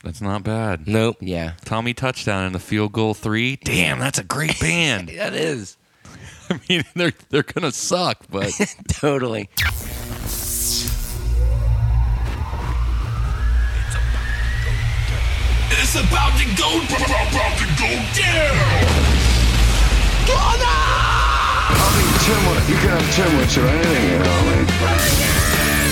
That's not bad. Nope. Yeah. Tommy Touchdown and the Field Goal 3. Damn, that's a great band. That is. I mean, they're gonna suck, but Totally. It's about to go down. I mean, turmoil. You can have turmoil to anything, you know. Like.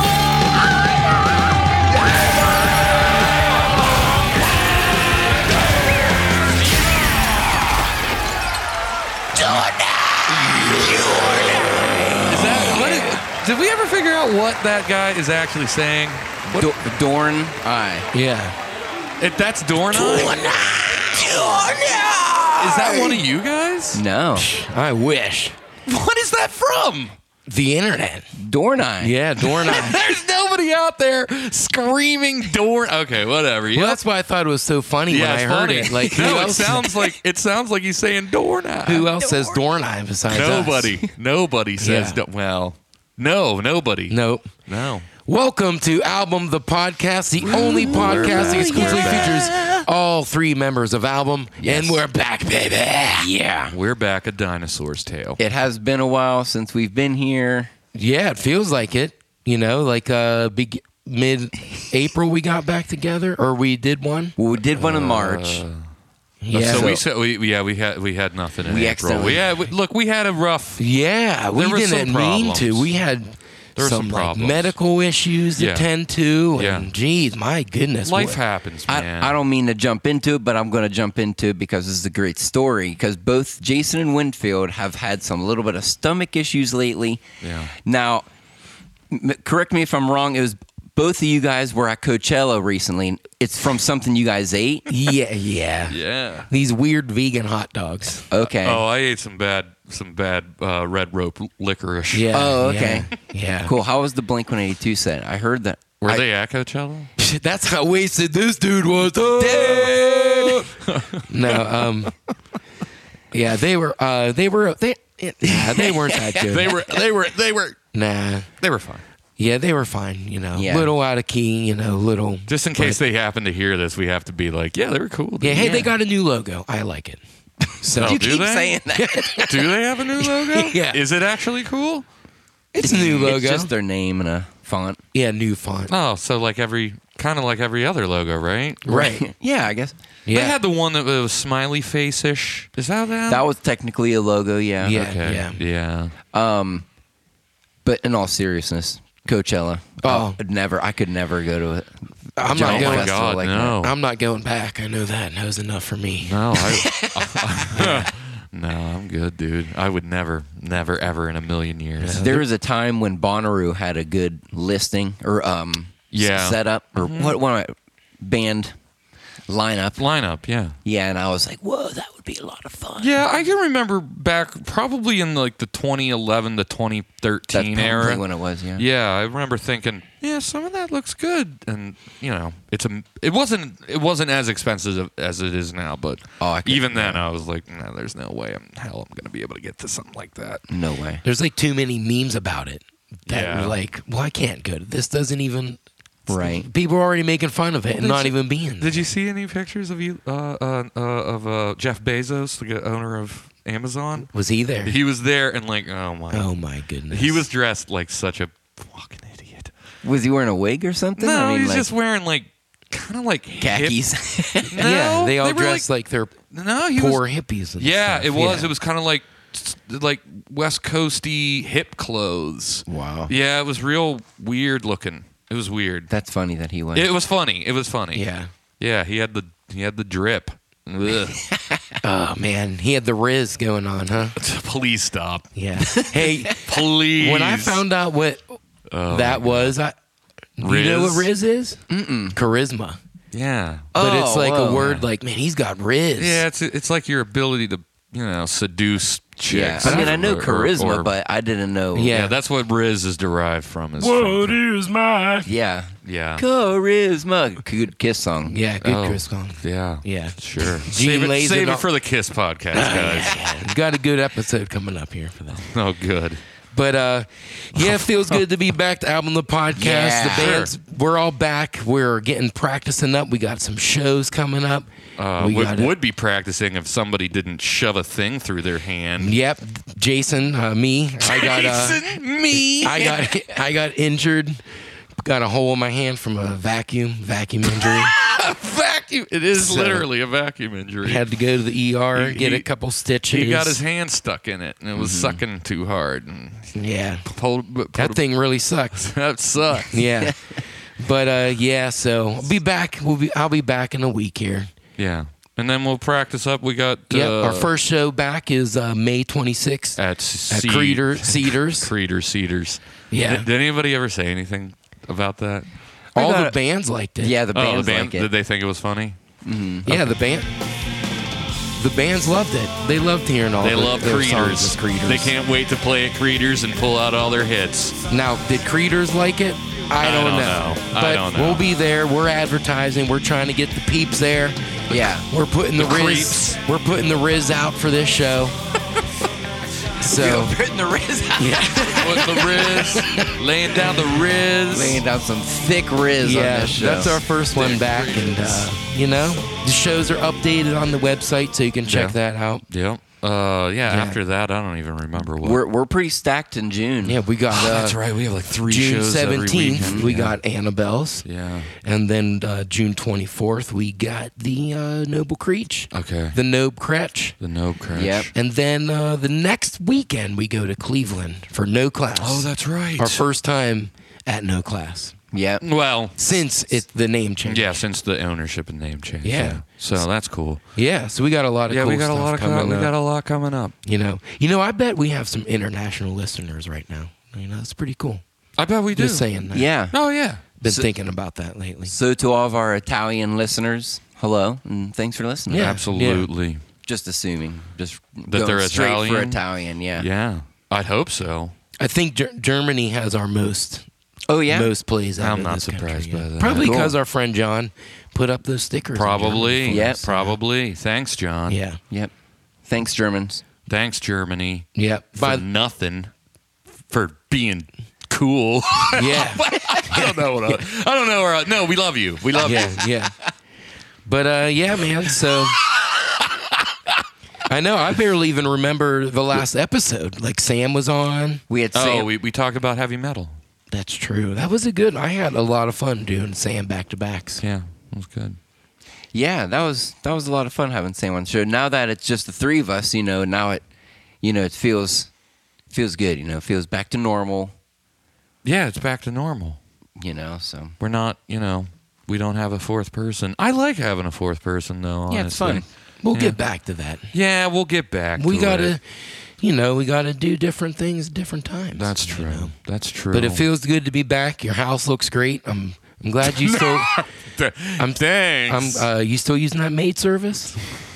did we ever figure out what that guy is actually saying? Dorn Eye. Yeah. That's Dorn Eye? Is that one of you guys? No. I wish. What is that from? The internet. Dorn Eye. Yeah, Dorn Eye. There's nobody out there screaming Dorn. Okay, whatever. Well, that's why I thought it was so funny when I it's heard funny. it. Like, no, who it else? sounds like he's saying Dorn Eye. Who else says Dorn Eye besides us? Nobody says. Yeah. Nobody. Nope. No. Welcome to Album the Podcast, the only podcast that exclusively features all three members of Album, and we're back, baby. Yeah. We're back at Dinosaur's Tale. It has been a while since we've been here. Yeah, it feels like it. You know, like mid-April we got back together, or we did one. Well, we did one in March. Yeah. So we said we had nothing in We April. accidentally- We had a rough. Yeah, we There were didn't some mean problems. to. We had There were some some like problems. medical issues to Yeah. tend to, Yeah. and geez, my goodness, Life what- happens, man. I don't mean to jump into it, but I'm going to jump into it because this is a great story. Because both Jason and Winfield have had some little bit of stomach issues lately. Yeah. Now, correct me if I'm wrong. It was both of you guys were at Coachella recently. It's from something you guys ate. Yeah. Yeah. These weird vegan hot dogs. Okay. Oh, I ate some bad red rope licorice. Yeah. Oh, okay. Yeah. Cool. How was the Blink-182 set? I heard that. Were they at Coachella? That's how wasted this dude was. No. Yeah, they weren't that good. They were Nah. fine. Yeah, they were fine. You know, Yeah. little out of key. You know, little. Just in case they happen to hear this, we have to be like, yeah, they were cool. dude. Yeah. Hey, Yeah. they got a new logo. I like it. So Oh, You do keep they? saying that. Do they have a new logo? Yeah. Is it actually cool? it's a new logo. It's just their name and a font. Yeah, new font. Oh, so kind of like every other logo, right? Right. Yeah, I guess. Yeah. They had the one that was smiley face-ish. Is that them? That was technically a logo, yeah. Yeah. Okay. Yeah. But in all seriousness, Coachella. Oh. I could never go to it. I'm Giant not Oh going. my festival God, like no. I'm not going back. I know that. That was enough for me. No, no, I'm good, dude. I would never, ever in a million years. There was a time when Bonnaroo had a good listing or Yeah. setup or what band lineup. Lineup, yeah. Yeah, and I was like, whoa, that would be a lot of fun. Yeah, I can remember back probably in like the 2011 to 2013 That's probably era. when it was, yeah. Yeah, I remember thinking, yeah, some of that looks good, and you know, it wasn't as expensive as it is now, but Oh, I could- even then, I was like, no, there's no way I'm gonna be able to get to something like that. No way. There's like too many memes about it that Yeah. were like, well, I can't go to this. Doesn't even. Right. People are already making fun of it and did not you- even being. Did you see any pictures of Jeff Bezos, the owner of Amazon? Was he there? He was there, and like, oh my goodness. he was dressed like such a fucking idiot. Was he wearing a wig or something? No, I mean, he's like just wearing like kind of like khakis. Hip. No, Yeah, they all were dress like they're no, he poor was, hippies. And Yeah, stuff. it was. It was kind of like West Coasty hip clothes. Wow. Yeah, it was real weird looking. It was weird. That's funny that he went. It was funny. It was funny. Yeah. Yeah, he had the drip. Ugh. Oh man, he had the Riz going on, huh? Please stop. Yeah. Hey, Please. when I found out what that was, you know what Riz is? Charisma. Yeah. But it's like whoa. a word like, man, he's got Riz. Yeah, it's like your ability to, seduce yeah. chicks. I mean, I know Or- charisma, or- but I didn't know. Yeah. Yeah, that's what Riz is derived from. Is is my? Yeah. Yeah. Charisma. Good Kiss song. Yeah, good Oh. Chris Kong. Yeah. Yeah. Sure. Gene lays Save it it on- for the Kiss podcast, guys. Yeah, got a good episode coming up here for that. Oh, good. But yeah, it feels good to be back to Album the Podcast. Yeah. The bands, we're all back. We're getting practicing up. We got some shows coming up. Would be practicing if somebody didn't shove a thing through their hand. Yep, Jason, me. Me. I got injured. Got a hole in my hand from a vacuum injury. Vacuum. It is So- literally a vacuum injury. Had to go to the ER, get a couple stitches. He got his hand stuck in it, and it was sucking too hard. And Yeah, pulled that thing really sucked. that sucked. Yeah, but yeah. So I'll be back. I'll be back in a week here. Yeah, and then we'll practice up. We got Our first show back is May 26th at at Cedars. Cedars. Yeah. Did anybody ever say anything about that? All got the it. bands liked it. Yeah, the Oh, bands the band. like it. Did they think it was funny? Yeah, the bands loved it. They loved hearing all They the, love their songs Creeders. as Creeders. They can't wait to play at Creeders and pull out all their hits. Now, did Creeders like it? I don't know. But I don't know. we'll be there. We're advertising. We're trying to get the peeps there. Yeah. We're putting the, The Riz. creeps. We're putting the Riz out for this show. So Putting the Riz out. Putting the Riz, laying down the Riz. Laying down some thick Riz on yeah, this show. that's our first one Thick back, Riz. and the shows are updated on the website, so you can check Yeah. that out. Yep. After that, I don't even remember what. We're pretty stacked in June. Yeah, we got that's right. We have like 3 June shows every 17th. weekend. We Yeah. got Annabelle's. Yeah. And then June 24th, we got the Noble Creech. Okay. The Nobe Cretch. The No Crash. Yep. And then the next weekend, we go to Cleveland for No Class. Oh, that's right. Our first time at No Class Yep. Well, since the name change. yeah, since the ownership and name change. Yeah. So that's cool. Yeah, so we got a lot of Yeah, cool we got a stuff lot of coming we up. got a lot coming up. You know, I bet we have some international listeners right now. That's pretty cool. I bet we do. Just saying that. Yeah. Oh yeah. Been thinking about that lately. So to all of our Italian listeners, hello, and thanks for listening. Yeah. Absolutely. Just assuming. Just That going they're straight for Italian? Italian, yeah. Yeah. I'd hope so. I think Germany has our most Oh, yeah? most plays out I'm of not this country, surprised yeah. by that. Probably Cool. because our friend John put up those stickers. in Probably. Germany for Yep. us. Probably. Thanks, John. Yeah. Yep. Thanks, Germans. Thanks, Germany. Yeah. For nothing. For being cool. Yeah. I don't know what I don't know. No, we love you. We love you. Yeah. Yeah. But yeah, man. So I know I barely even remember the last episode. Like Sam was on. We had Oh, Sam. we talked about heavy metal. That's true. That was a good. I had a lot of fun doing Sam back to backs. Yeah, it was good. Yeah, that was a lot of fun having Sam on the show. Now that it's just the three of us, now it feels good. It feels back to normal. Yeah, it's back to normal. So We're not, we don't have a fourth person. I like having a fourth person, though, honestly. yeah, it's fun. We'll Yeah. get back to that. Yeah, we'll get back We to gotta, it. we gotta do different things at different times. That's true. That's true. But it feels good to be back. Your house looks great. I'm glad you still. Thanks. You still using that maid service?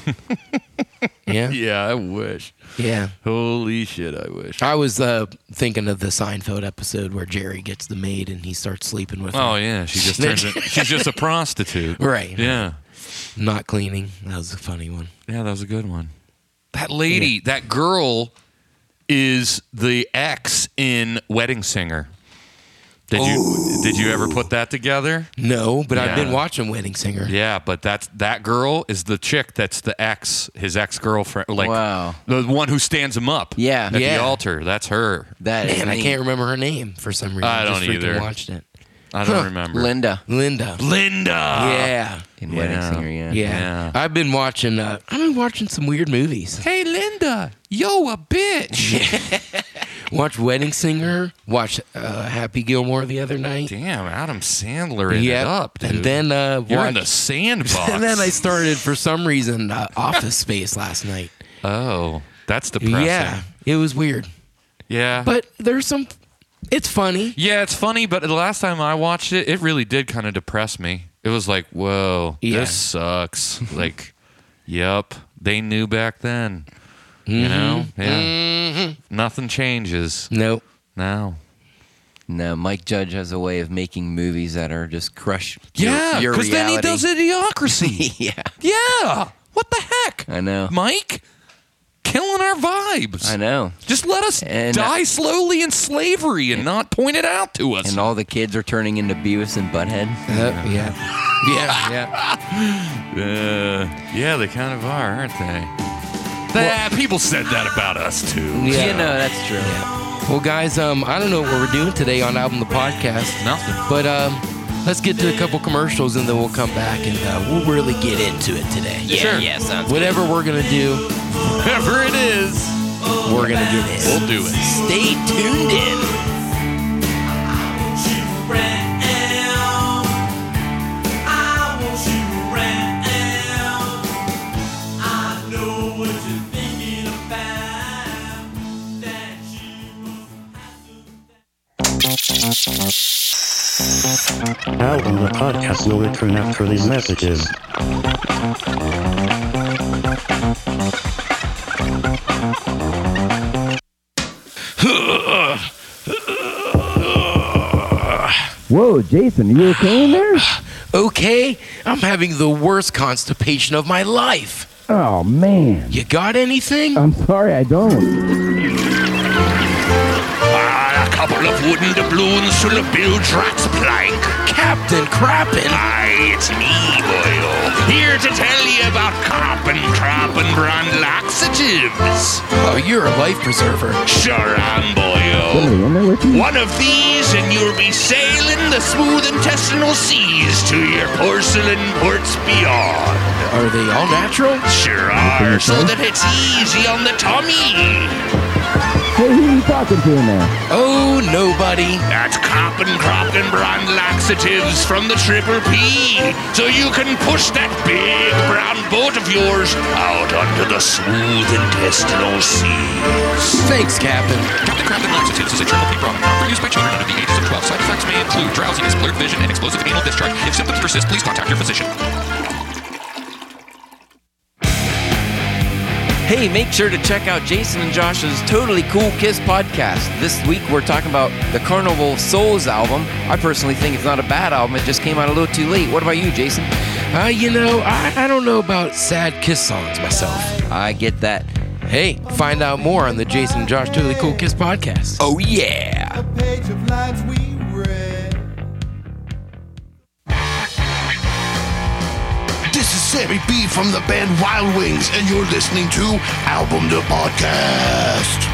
Yeah. yeah, I wish. Yeah. Holy shit, I wish. I was thinking of the Seinfeld episode where Jerry gets the maid and he starts sleeping with her. Oh, yeah, she just turns it. She's just a prostitute. Right. Yeah. Not cleaning. That was a funny one. Yeah, that was a good one. That lady, that girl is the ex in Wedding Singer. Did you ever put that together? No, but I've been Yeah. watching Wedding Singer. Yeah, but that girl is the chick that's the ex, his ex-girlfriend, like Wow. the one who stands him up Yeah. at the Yeah. altar. That's her. That is Man, I neat. can't remember her name for some reason. I don't just freaking either. watched it. I don't Huh. remember. Linda Linda. Linda. Yeah. in Wedding Yeah. Singer. Yeah. Yeah. Yeah. I've been watching some weird movies. Hey, Linda, yo, a bitch. Watch Wedding Singer. Watch Happy Gilmore the other night. Damn, Adam Sandler in it Yep. up, dude. And then You're in the watch- sandbox. and then I started for some reason Office Space last night. Oh, that's depressing. Yeah, it was weird, Yeah. but there's some. It's funny. Yeah, it's funny, but the last time I watched it, it really did kind of depress me. It was like, whoa, Yeah. this sucks. Like, yep, they knew back then. You know? Yeah. Nothing changes. Nope. No. No, Mike Judge has a way of making movies that are just crush. Yeah, your because then he reality. does Idiocracy. Yeah, Yeah. What the heck? I know. Mike? killing our vibes. I know. Just let us And- die slowly in slavery and not point it out to us. And all the kids are turning into Beavis and Butthead. Yeah. Yeah, they kind of are, aren't they? People said that about us too. Yeah. You know, that's true. Well, guys, I don't know what we're doing today on Album the Podcast. Nothing. But let's get to a couple commercials and then we'll come back and we'll really get into it today. Yeah, yeah, sounds Whatever we're going to do, Whatever it is, we're going to get in. we'll do it. Stay tuned in. Album the Podcast will return after these messages. Whoa, Jason, you okay in there? Okay, I'm having the worst constipation of my life. Oh, man. You got anything? I'm sorry, I don't. A couple of wooden doubloons to the Bilge-Rat's plank. Captain Crappin'. Aye, it's me, boyo. Here to tell you about Carpin' Crappin' brand laxatives. Oh, you're a life preserver. Sure am, boyo. Somebody in there with you? One of these and you'll be sailing the smooth intestinal seas to your porcelain ports beyond. Are they all natural? Sure are, so that it's easy on the tummy. Hey, who are you talking to in there? Oh, nobody. That's Carpin' Crappin' brand laxatives from the Triple P, so you can push that big brown boat of yours out onto the smooth intestinal seas. Thanks, Captain. Captain Crappin' Laxatives is a Triple P product not for use by children under the ages of 12. Side effects may include drowsiness, blurred vision, and explosive anal discharge. If symptoms persist, please contact your physician. Hey, make sure to check out Jason and Josh's Totally Cool Kiss podcast. This week we're talking about the Carnival of Souls album. I personally think it's not a bad album. It just came out a little too late. What about you, Jason? I don't know about sad kiss songs myself. I get that. Hey, find out more on the Jason and Josh Totally Cool Kiss podcast. Oh, yeah. Page of lines we read. This is Sammy B from the band Wild Wings, and you're listening to Album the Podcast.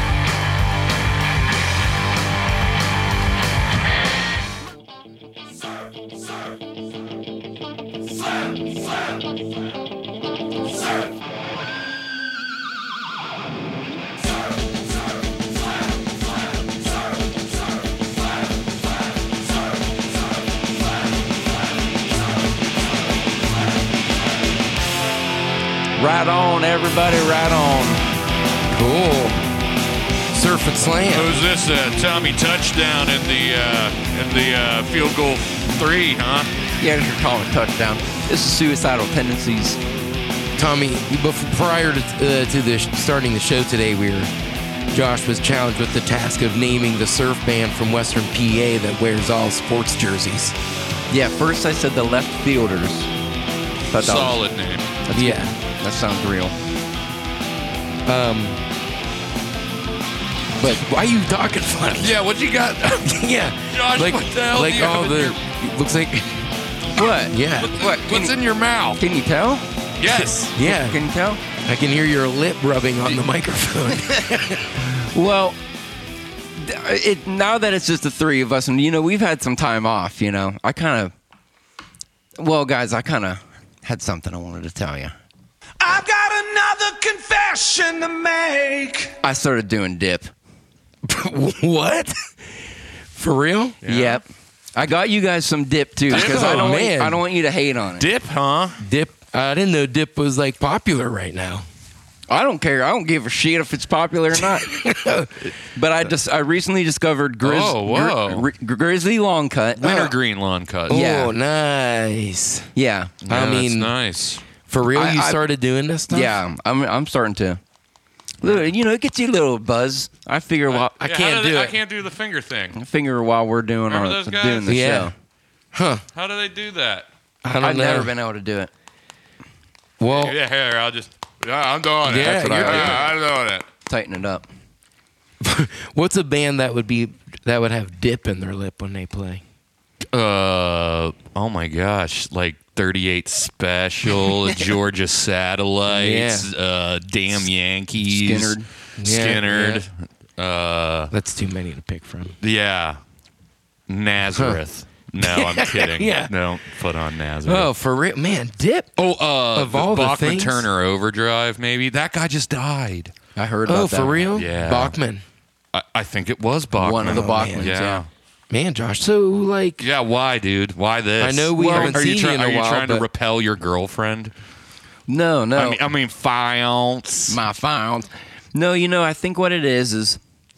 Right on, everybody, right on. Cool. Surf and slam. Who's this? Tommy touchdown in the field goal 3, huh? Yeah, you're calling a touchdown. This is Suicidal Tendencies. Tommy, prior to starting the show today, Josh was challenged with the task of naming the surf band from Western PA that wears all sports jerseys. Yeah, first I said the Left Fielders. But Solid name. Yeah. that sounds real. But why are you talking funny? Yeah, what you got? Yeah. Josh, like, what the hell like do you all have in the looks like What? yeah. What? What's in your mouth? Can you tell? Yes. Yeah. Can you tell? I can hear your lip rubbing on the microphone. Well, now that it's just the three of us, and we've had some time off. Guys, I kind of had something I wanted to tell you. I've got another confession to make. I started doing dip. What? For real? Yep. I got you guys some dip too, because I don't want you to hate on it. Dip, huh? Dip. I didn't know dip was like popular right now. I don't care. I don't give a shit if it's popular or not. But I recently discovered Grizzly Long Cut. Wintergreen lawn cut. Yeah. Oh, nice. Yeah. I mean, that's nice. for real, I you started doing this stuff? Yeah. I'm starting to. It gets you a little buzz. I figure while I can't do it. I can't do the finger thing. while we're doing Remember those guys? doing the Yeah. show. Huh. How do they do that? I don't I've know. never been able to do it. Well, Yeah, here, I'll just. Yeah, I'm doing it. Yeah, That's what you're I'm doing it. Tighten it up. What's a band that would have dip in their lip when they play? Oh my gosh, like 38 Special, Georgia Satellites, Damn Yankees, Skynyrd. Skynyrd. That's too many to pick from. Yeah, Nazareth. No, I'm kidding. Yeah. Don't put on Nazareth. Oh, for real, man, dip. Of all the Bachman things? Turner Overdrive, maybe that guy just died. I heard about that. For real? Yeah. Bachman. I think it was Bachman. One of the Bachmans, Yeah. Man, Josh, so like... Yeah, why, dude? Why this? I know we haven't seen you in a Are you while, trying to but- repel your girlfriend? No. I mean, fiance. My found. No, I think what it is.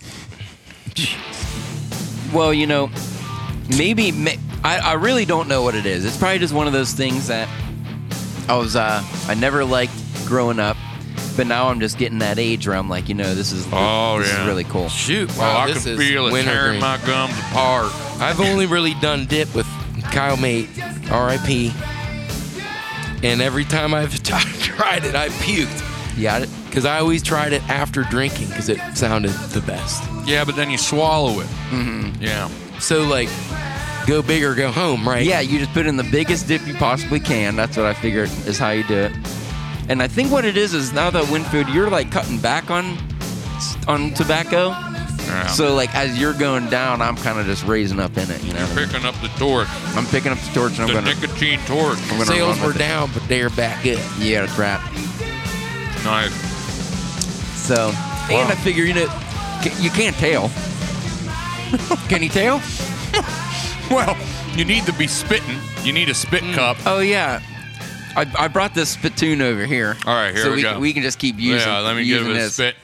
Well, maybe I really don't know what it is. It's probably just one of those things that I never liked growing up, but now I'm just getting that age where I'm like, this is really cool. Shoot, Oh, I this can is feel it wintergreen. tearing my gums apart. I've only really done dip with Kyle Mate, R.I.P. And every time I've tried it, I puked. Yeah, Because I always tried it after drinking because it sounded the best. Yeah, but then you swallow it. Mm-hmm. Yeah. So, like, go big or go home, right? yeah. You just put in the biggest dip you possibly can. That's what I figured is how you do it. And I think what it is now that Winfield, you're like cutting back on tobacco. Yeah. So like as you're going down, I'm kind of just raising up in it. You're picking up the torch. I'm picking up the torch and The I'm going to. nicotine torch. Sales were down, but they're back up. Yeah, that's right. Nice. So, and I figure, you can't tell. Can you tell? Well, you need to be spitting. You need a spit cup. Oh, yeah. I brought this spittoon over here. All right, here so we go. We can just keep using Yeah, let me give it a this. spit.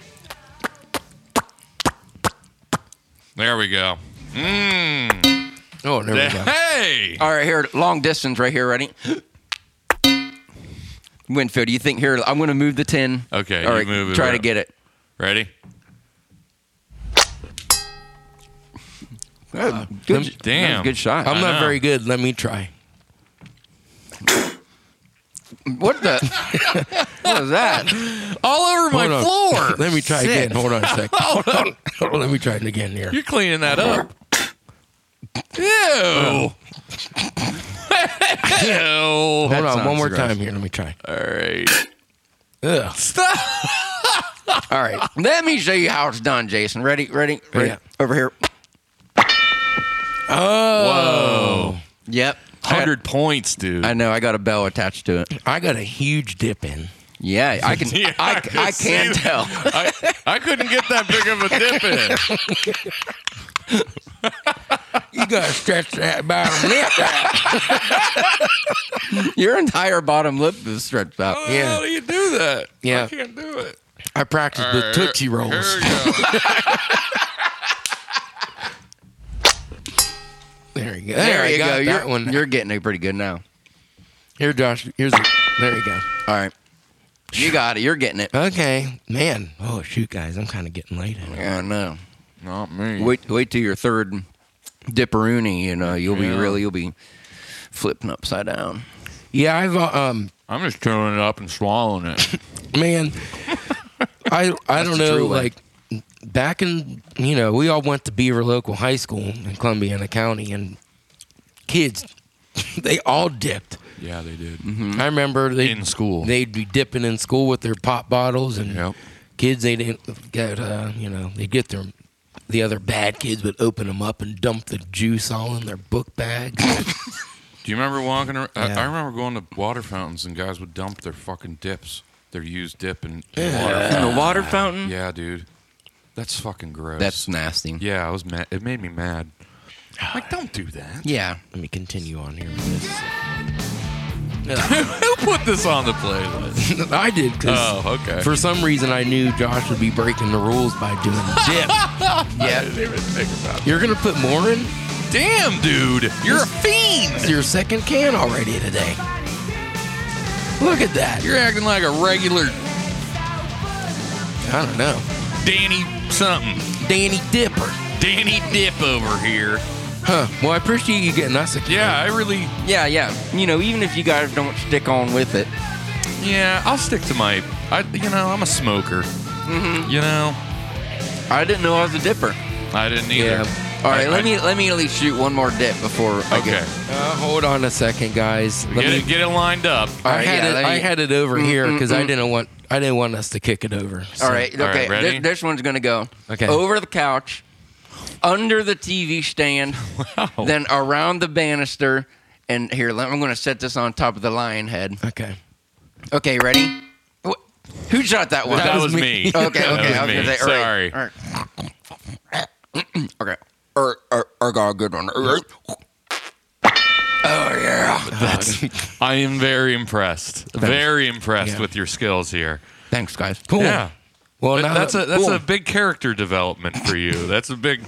There we go. Mmm. Oh, there we go. Hey! All right, here, long distance right here. Ready? Winfield, do you think here? I'm going to move the tin. Okay, All you right, move it try to up. get it. Ready? Good. Damn. That was a good shot. I'm I not know. very good. Let me try. What the? What was that? All over my Hold on. floor. Let me try again. Hold on a second. Hold on. Let me try it again here. You're cleaning that up. Ew. Ew. Hold on, sounds one more gross. time here. Let me try. All right. Ugh. All right, let me show you how it's done, Jason. Ready? Yeah. Over here. Whoa. Yep. 100 points, dude. I know. I got a bell attached to it. I got a huge dip in. Yeah, I can. Yeah, I could see can that. tell. I couldn't get that big of a dip in. You gotta stretch that bottom lip out. Your entire bottom lip is stretched out. How Yeah. do you do that? Yeah. I can't do it. I practiced All with right, Tootsie here Rolls. we go. There you go. There I you got go. that one. You're getting it pretty good now. Here, Josh. Here's it. There you go. All right. You got it. You're getting it. Okay, man. Oh shoot, guys, I'm kind of getting late. Yeah, I know. Not me. Wait till your third dipperoonie. You'll be flipping upside down. Yeah, I've I'm just chewing it up and swallowing it. man. I don't the know. true way. Like back in we all went to Beaver Local High School in Columbiana County, and kids they all dipped. Yeah, they did. I remember In school. they'd be dipping in school with their pop bottles, and Yep. kids they didn't get they get the other bad kids would open them up and dump the juice all in their book bags. Do you remember walking around? Yeah. I remember going to water fountains and guys would dump their fucking dips, their used dip in Yeah. water In fountains. the water fountain? Yeah, dude. That's fucking gross. That's nasty. Yeah, I was mad. It made me mad. Like, don't do that. Yeah. Let me continue on here with this. Who put this on the playlist? I did because Oh, okay. for some reason I knew Josh would be breaking the rules by doing dip. I didn't even think about it. You're gonna put more in? Damn, dude. You're a fiend. It's your second can already today. Look at that. You're acting like a regular I don't know. Danny something. Danny Dipper. Danny Dip over here. Huh. Well, I appreciate you getting us a can. Yeah, I really. Yeah. Even if you guys don't stick on with it, Yeah, I'll stick to I'm a smoker. Mm-hmm. You know, I didn't know I was a dipper. I didn't either. Yeah. All right, let me at least shoot one more dip before I Okay. get. Hold on a second, guys. Get it lined up. All right, I had it over here because I didn't want us to kick it over. So. All right, All right, okay. ready? This one's gonna go Okay. over the couch, under the TV stand, then around the banister, and here. I'm gonna set this on top of the lion head. Okay. Okay, ready? Who shot that one? That was me. Okay, That okay. was I was me. gonna say, Sorry. all right. Okay. I got a good one. Oh yeah. I am very impressed. Very impressed Yeah. with your skills here. Thanks, guys. Cool. Yeah. Well, But now that's cool. a big character development for you. That's a big.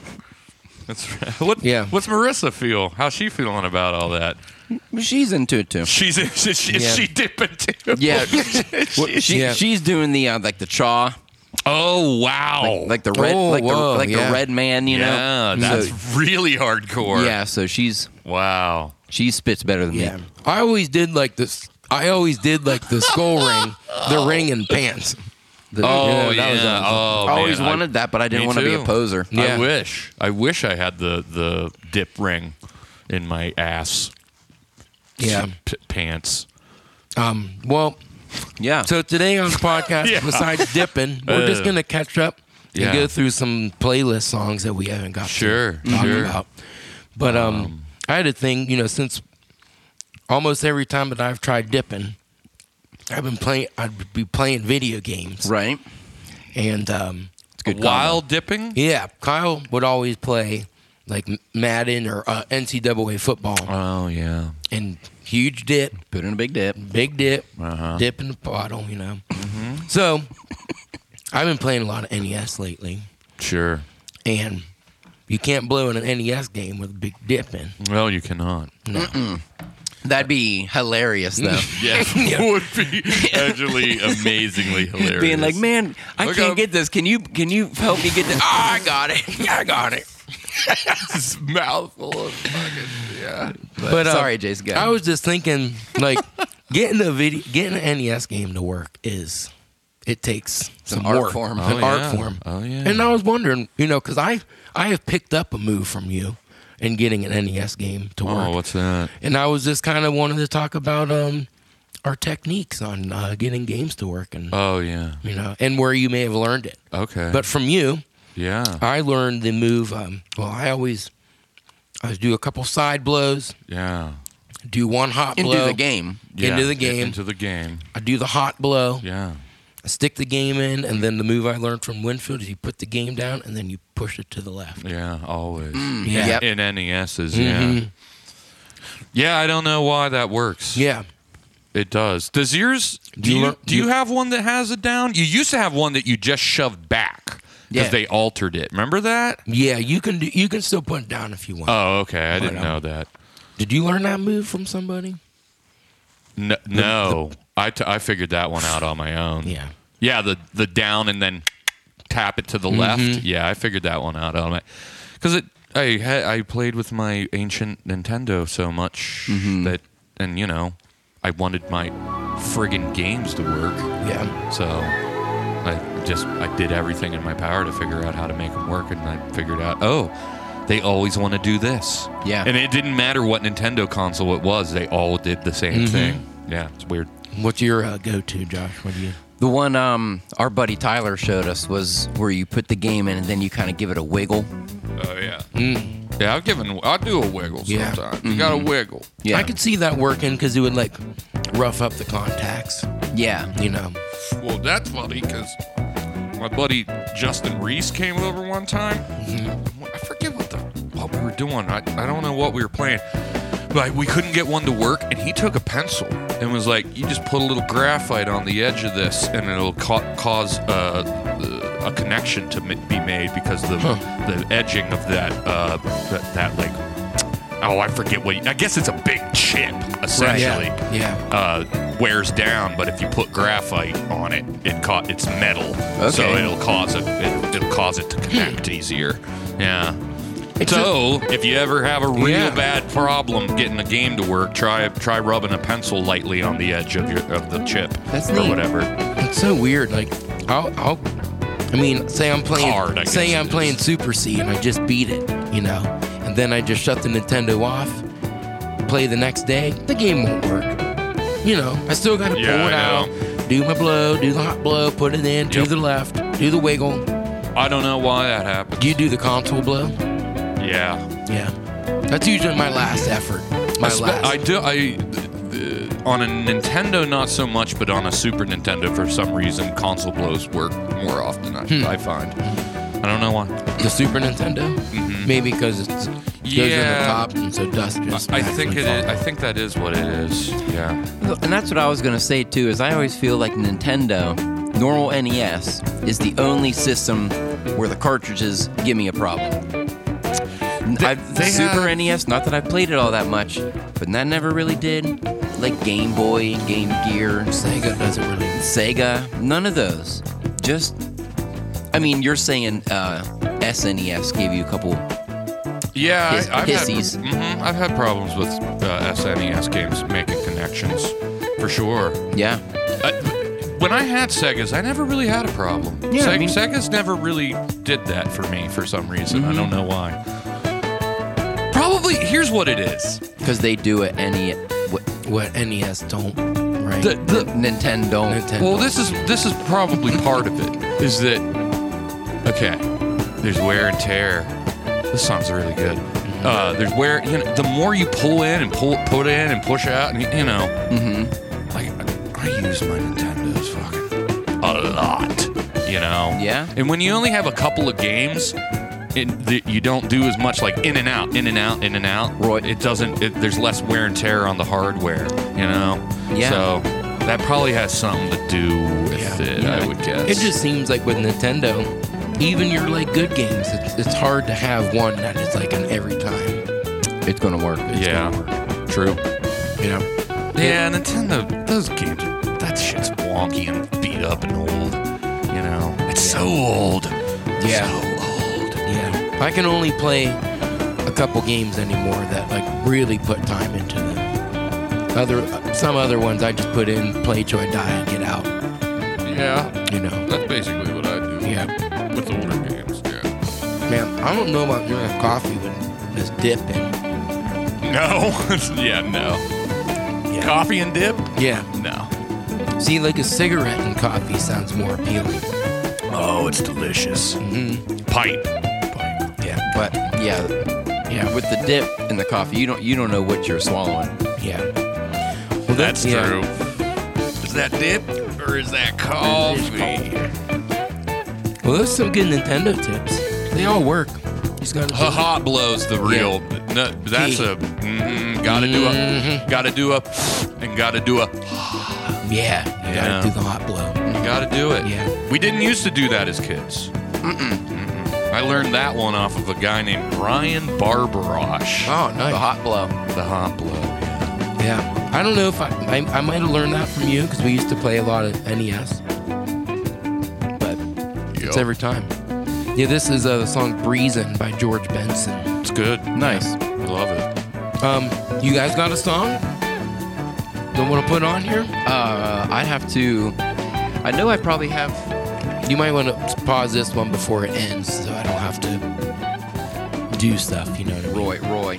Yeah. What's Marissa feel? How's she feeling about all that? She's into it too. Is she dipping too? Yeah. Yeah. She's doing the like the chaw, Oh wow. like the red, whoa, the yeah. red man, you yeah, know. that's So- really hardcore. yeah. So Wow. she spits better than Yeah. me. I always did like this. I always did like the skull ring, the ring and pants. The, Oh that was yeah. Oh, I always man. wanted that, but I didn't Me want to be a too. poser. Yeah. I wish I had the dip ring in my ass Yeah. pants. Well, Yeah. so today on the podcast, Yeah. besides dipping, we're just gonna catch up and Yeah. go through some playlist songs that we haven't got Sure, to talk sure. about. But I had a thing, since almost every time that I've tried dipping, I'd be playing video games, right. and Good While dipping? yeah, Kyle would always play like Madden or NCAA football, Oh yeah. and huge dip, Put in a big dip. big dip, Uh-huh. dip in the bottle, So I've been playing a lot of NES lately, Sure. and you can't blow in an NES game with a big dip in. Well, you cannot. That'd be hilarious, though. Yeah, would be actually amazingly hilarious. Being like, man, I Look can't up. get this. Can you help me get this? I got it. I got it. this mouthful of fucking yeah. But Sorry, Jason. Go I ahead. was just thinking, like, getting an NES game to work it takes some art work, form. an Oh, art yeah. form. Oh, yeah. And I was wondering, because I have picked up a move from you in getting an NES game to work. Oh, what's that? And I was just kind of wanting to talk about our techniques on getting games to work, and Oh yeah. and where you may have learned it. Okay. But from you, yeah. I learned the move. I always do a couple side blows, Yeah. do one hot Into blow the game. Yeah. into the game. Into the game. I do the hot blow, Yeah. I stick the game in, and then the move I learned from Winfield is you put the game down and then you push it to the left. Yeah. Always. Yeah. Yep. In NESs. Yeah. Yeah. I don't know why that works. Yeah. It does. Does yours? Do You you learn- do you have one that has it down? You used to have one that you just shoved back because Yeah. they altered it. Remember that? Yeah, you can still put it down if you want. Oh, okay. I didn't But, know that. Did you learn that move from somebody? No. I figured that one out on my own. Yeah. Yeah, the down and then tap it to the left. Yeah, I figured that one out on my because I played with my ancient Nintendo so much that I wanted my friggin' games to work. Yeah. So I did everything in my power to figure out how to make them work, and I figured out they always want to do this. Yeah. And it didn't matter what Nintendo console it was; they all did the same thing. Yeah, it's weird. What's your go-to, Josh? What do you? The one our buddy Tyler showed us was where you put the game in and then you kind of give it a wiggle. Oh yeah. Yeah, I'll do a wiggle Yeah. sometimes. You got to wiggle. Yeah. I could see that working because it would like rough up the contacts. Yeah. Well, that's funny because my buddy Justin Reese came over one time. I forget what we were doing. I don't know what we were playing. But we couldn't get one to work, and he took a pencil and was like, you just put a little graphite on the edge of this, and it'll cause a connection to be made because the edging of that like, I forget what, I guess it's a big chip, essentially. Yeah. Wears down, but if you put graphite on it, it's metal, so Okay. it'll cause it to connect easier. Yeah. So, if you ever have a real Yeah. bad problem getting a game to work, try rubbing a pencil lightly on the edge of the chip. That's or neat. whatever. It's so weird. Like, say I'm playing, Hard, I say guess I'm it playing is. Super C and I just beat it, and then I just shut the Nintendo off, play the next day, the game won't work. I still got to Yeah, pull it I out, do my blow, do the hot blow, put it in, to Yep. the left, do the wiggle. I don't know why that happens. You do the console blow? Yeah. Yeah. That's usually my last effort. I do. On a Nintendo, not so much, but on a Super Nintendo, for some reason, console blows work more often. I find. I don't know why. The Super Nintendo? Maybe because it goes in the top, and so dust just. I think naturally it is. falls. I think that is what it is. Yeah. And that's what I was going to say, too, is I always feel like Nintendo, normal NES, is the only system where the cartridges give me a problem. They Super have- NES, not that I played it all that much, but that never really did. Like Game Boy, Game Gear, Sega doesn't really. Sega, none of those. Just, I mean, you're saying SNES gave you a couple. Yeah, I've had, Hissies. I've had problems with SNES games making connections, for sure. Yeah. When I had Segas, I never really had a problem. Yeah, I mean- Segas never really did that for me for some reason. I don't know why. Probably, here's what it is. Because they do it What NES don't, right? Nintendo. Well, this is probably part of it. Is that okay? There's wear and tear. This song's really good. There's wear. The more you pull in and put in and push out, and like I use my Nintendos fucking a lot. Yeah. And when you only have a couple of games, you don't do as much like in and out, in and out, in and out. Right. It doesn't. There's less wear and tear on the hardware. Yeah. So that probably has something to do with it. I would guess. It just seems like with Nintendo, even your like good games, it's hard to have one that is like an every time. It's going to work. yeah. True. Yeah. Yeah, Nintendo. Those games. That shit's wonky and beat up and old. It's so old. Yeah. So old. Yeah. I can only play a couple games anymore that like really put time into them. Some other ones I just put in, play till I die and get out. Yeah. That's basically what I do. Yeah. With older games. Yeah. Man, I don't know about drinking coffee with this dip in. No. Yeah. No. Yeah. Coffee and dip? Yeah. No. See, like a cigarette and coffee sounds more appealing. Oh, it's delicious. Pipe. Yeah. But yeah, with the dip and the coffee, you don't know what you're swallowing. Yeah. Well, that's yeah. true. Is that dip or is that coffee? Well, there's some good Nintendo tips. They all work. You just gotta Hot blow's the real. No, that's Key. a. Gotta do a. And gotta do a. Yeah. You Yeah. gotta do the hot blow. Gotta do it. Yeah. We didn't used to do that as kids. I learned that one off of a guy named Brian Barbarosh. Oh, nice. The hot blow. The hot blow. Yeah. I don't know if I might have learned that from you because we used to play a lot of NES. But it's every time. Yeah, this is the song Breezin' by George Benson. It's good. Nice. I love it. You guys got a song? Don't want to put on here? I'd have to. I know I probably have. You might want to pause this one before it ends so I don't have to do stuff, you know what I mean? Roy.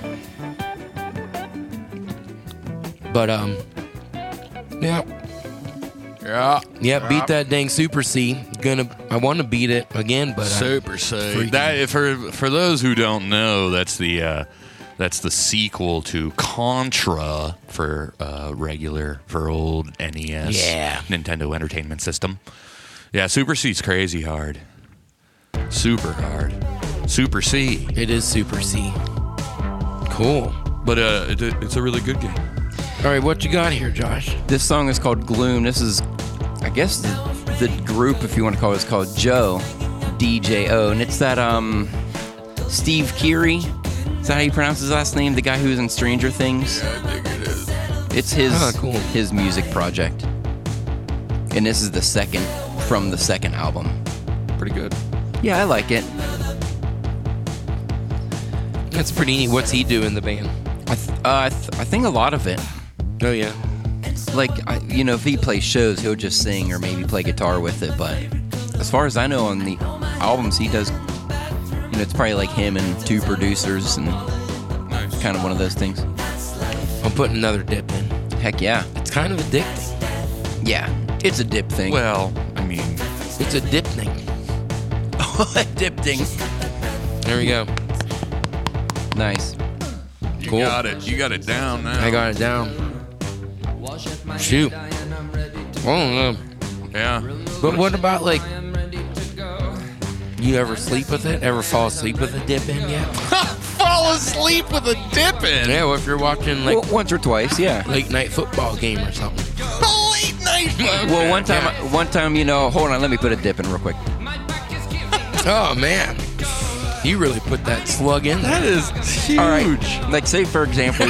But, yeah. Yeah, beat that dang Super C. I want to beat it again, but Super C. freaking- That for those who don't know, that's the sequel to Contra for old NES. Yeah. Nintendo Entertainment System. Yeah, Super C's crazy hard. Super hard. Super C. It is Super C. Cool. But it's a really good game. All right, what you got here, Josh? This song is called Gloom. This is, I guess, the group, if you want to call it, is called Joe, DJO, and it's that Steve Keary. Is that how you pronounce his last name? The guy who was in Stranger Things. Yeah, I think it is. It's his cool. his music project, and this is the second from the second album. Pretty good. Yeah, I like it. That's pretty neat. What's he do in the band? I think a lot of it. Oh yeah. Like, if he plays shows, he'll just sing or maybe play guitar with it. But as far as I know, on the albums, he does, it's probably like him and 2 producers and kind of one of those things. I'm putting another dip in. Heck yeah. It's kind of addicting. Yeah, it's a dip thing. Well, I mean, it's a dip thing. A dip thing. There we go. Nice. you Cool. got it. You got it down now. I got it down. Shoot. I don't know. Yeah. But what about, like, you ever sleep with it? Ever fall asleep with a dip in yet? Fall asleep with a dip in. Yeah, well, if you're watching, like, Well, once or twice, yeah. late night football game or something. Late night. Well, one time, hold on, let me put a dip in real quick. Oh, man. You really put that slug in there. That is huge. All right. Like, say for example,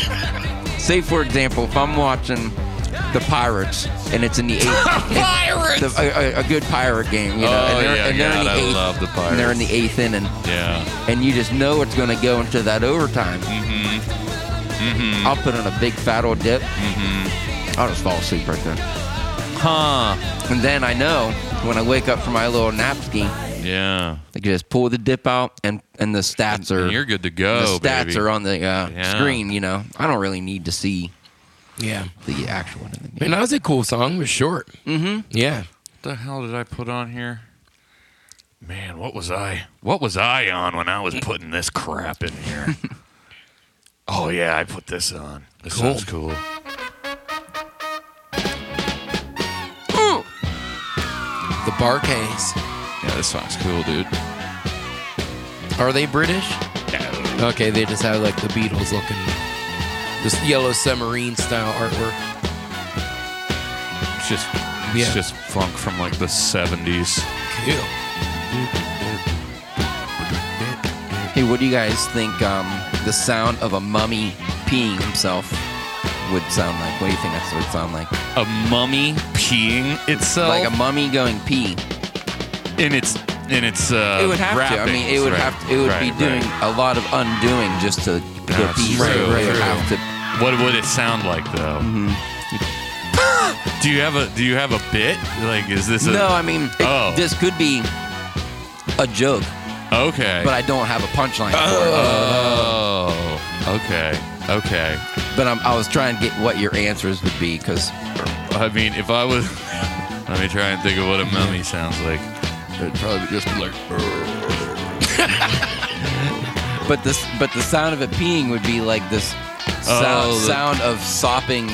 if I'm watching the Pirates and it's in the 8th, Pirates. a good pirate game, Oh, and they're in the I 8th, love the Pirates. and they're in the 8th inning, Yeah. and you just know it's going to go into that overtime. I'll put on a big fat old dip. I'll just fall asleep right there. Huh. And then I know when I wake up from my little nap ski, Yeah. I can just pull the dip out, and the stats are And you're good to go. the stats baby. are on the Yeah. screen. I don't really need to see Yeah. the actual one in the game. Man, that was a cool song. It was short. Mm-hmm. Yeah. What the hell did I put on here? Man, what was I on when I was putting this crap in here? Oh yeah, I put this on. This Cool. sounds cool. The Barkays. Yeah, this song's cool, dude. Are they British? Yeah. Okay, they just have, like, the Beatles looking. This yellow submarine style artwork. It's just funk from like the 70s. Cool. Hey, what do you guys think the sound of a mummy peeing himself would sound like? What do you think that's what it would sound like? A mummy peeing itself, Like a mummy going pee. in its It would have to. I mean, it would have to. It would be doing a lot of undoing just to get That's pee. true, So it would true. have to. What would it sound like though? Do you have a bit? Like, is this a No, I mean, Oh. this could be a joke, Okay. but I don't have a punchline for Oh, okay. it. But I was trying to get what your answers would be because I mean, if I was, let me try and think of what a mummy sounds like. It'd probably just be like, But the sound of it peeing would be like this sound of sopping.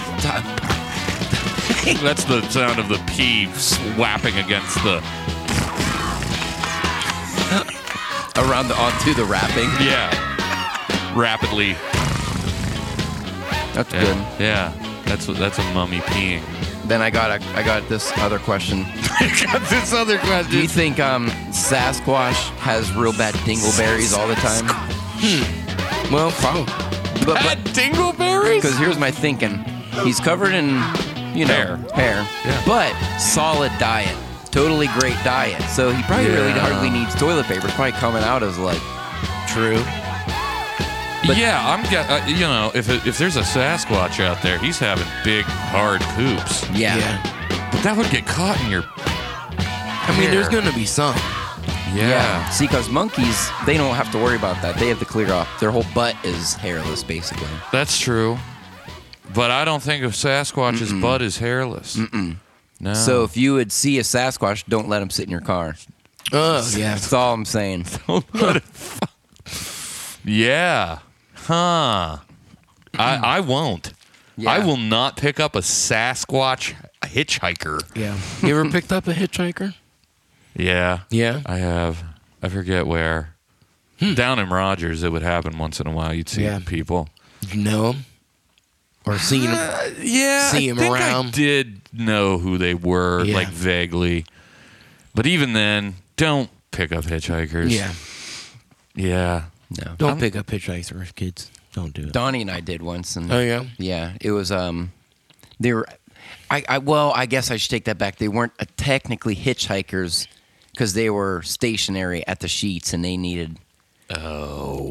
that's the sound of the pee slapping against the, onto the wrapping. yeah, rapidly. That's Yeah, good. yeah. That's a mummy peeing. Then I got this other question. Got this other Do you question. think Sasquatch has real bad dingleberries all the time? Well, probably. But Dingleberries? because here's my thinking, he's covered in hair, Yeah. but solid diet, totally great diet. So he probably really Yeah. hardly needs toilet paper. It's probably coming out as like True. But- yeah, if there's a Sasquatch out there, he's having big, hard poops. yeah. But that would get caught in your. I mean, there's going to be some. Yeah. See, because monkeys, they don't have to worry about that. They have to clear off. Their whole butt is hairless, basically. That's true. But I don't think a Sasquatch's butt is hairless. No. So if you would see a Sasquatch, don't let him sit in your car. Oh, yeah. That's all I'm saying. Yeah. Huh. I won't. Yeah. I will not pick up a Sasquatch hitchhiker. Yeah. You ever picked up a hitchhiker? Yeah. Yeah. I have. I forget where. Down in Rogers, it would happen once in a while. You'd see Yeah. people. Did you know him? Or seen him? Yeah, See I him think around. I did know who they were, Yeah. like vaguely. But even then, don't pick up hitchhikers. Yeah. Yeah. No. Don't pick up hitchhikers, kids. Don't do it. Donnie and I did once. And Oh, yeah? Yeah, it was they were I guess I should take that back. They weren't technically hitchhikers because they were stationary at the Sheets and they needed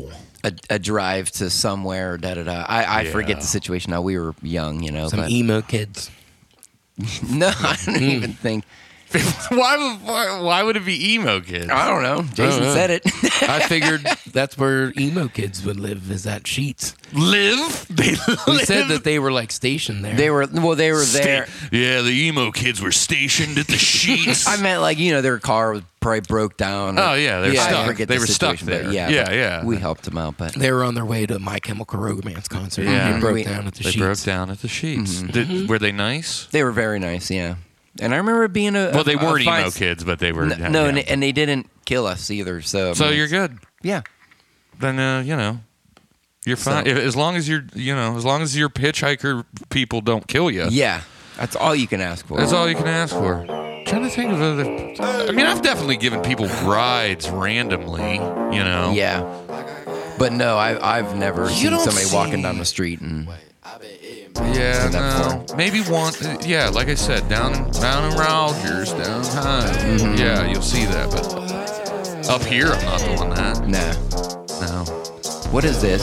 a drive to somewhere. I forget the situation now. We were young, Some but emo kids. no, I don't even think. Why would it be emo kids? I don't know. Jason said it. I figured that's where emo kids would live, is at Sheets. Live? They We said that they were like stationed there. They were there. Yeah, the emo kids were stationed at the Sheets. I meant like their car was probably broke down. Oh yeah, they were I stuck. forget They the were stuck situation, but there. Yeah, yeah. We helped them out, but They were on their way to My Chemical Romance concert. Yeah. They broke down at the They Sheets. broke down at the Sheets. Were they nice? they were very nice. Yeah, and I remember it being Well, they weren't fine emo kids, but they were. No, yeah. and they didn't kill us either. So So you're good. Yeah. Then you're fine. So- As long as your your hitchhiker people don't kill you. Yeah, that's all you can ask for. That's all you can ask for. I'm trying to think of other. I mean, I've definitely given people rides randomly. Yeah, but no, I've never seen don't somebody see- walking down the street and Yeah, that no. Maybe one. Yeah, like I said, down in Rogers, down high. Yeah, you'll see that. But up here, I'm not doing that. nah. No. What is this?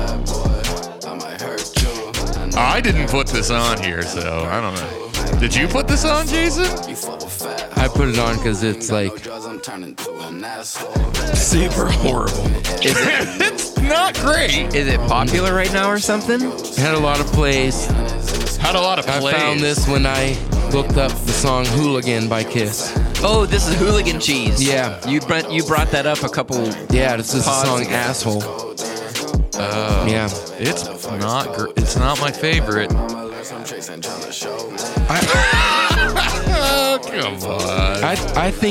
I didn't put this on here, so I don't know. Did you put this on, Jason? I put it on because it's like super horrible. It's not great. Is it popular right now or something? It had a lot of plays. Had a lot of I plays. found this when I looked up the song Hooligan by Kiss. Oh, this is Hooligan Cheese. Yeah. You brought that up a couple. Yeah, this is the Pods song ago. Asshole. Yeah. It's not. It's not my favorite. Oh, come on. I think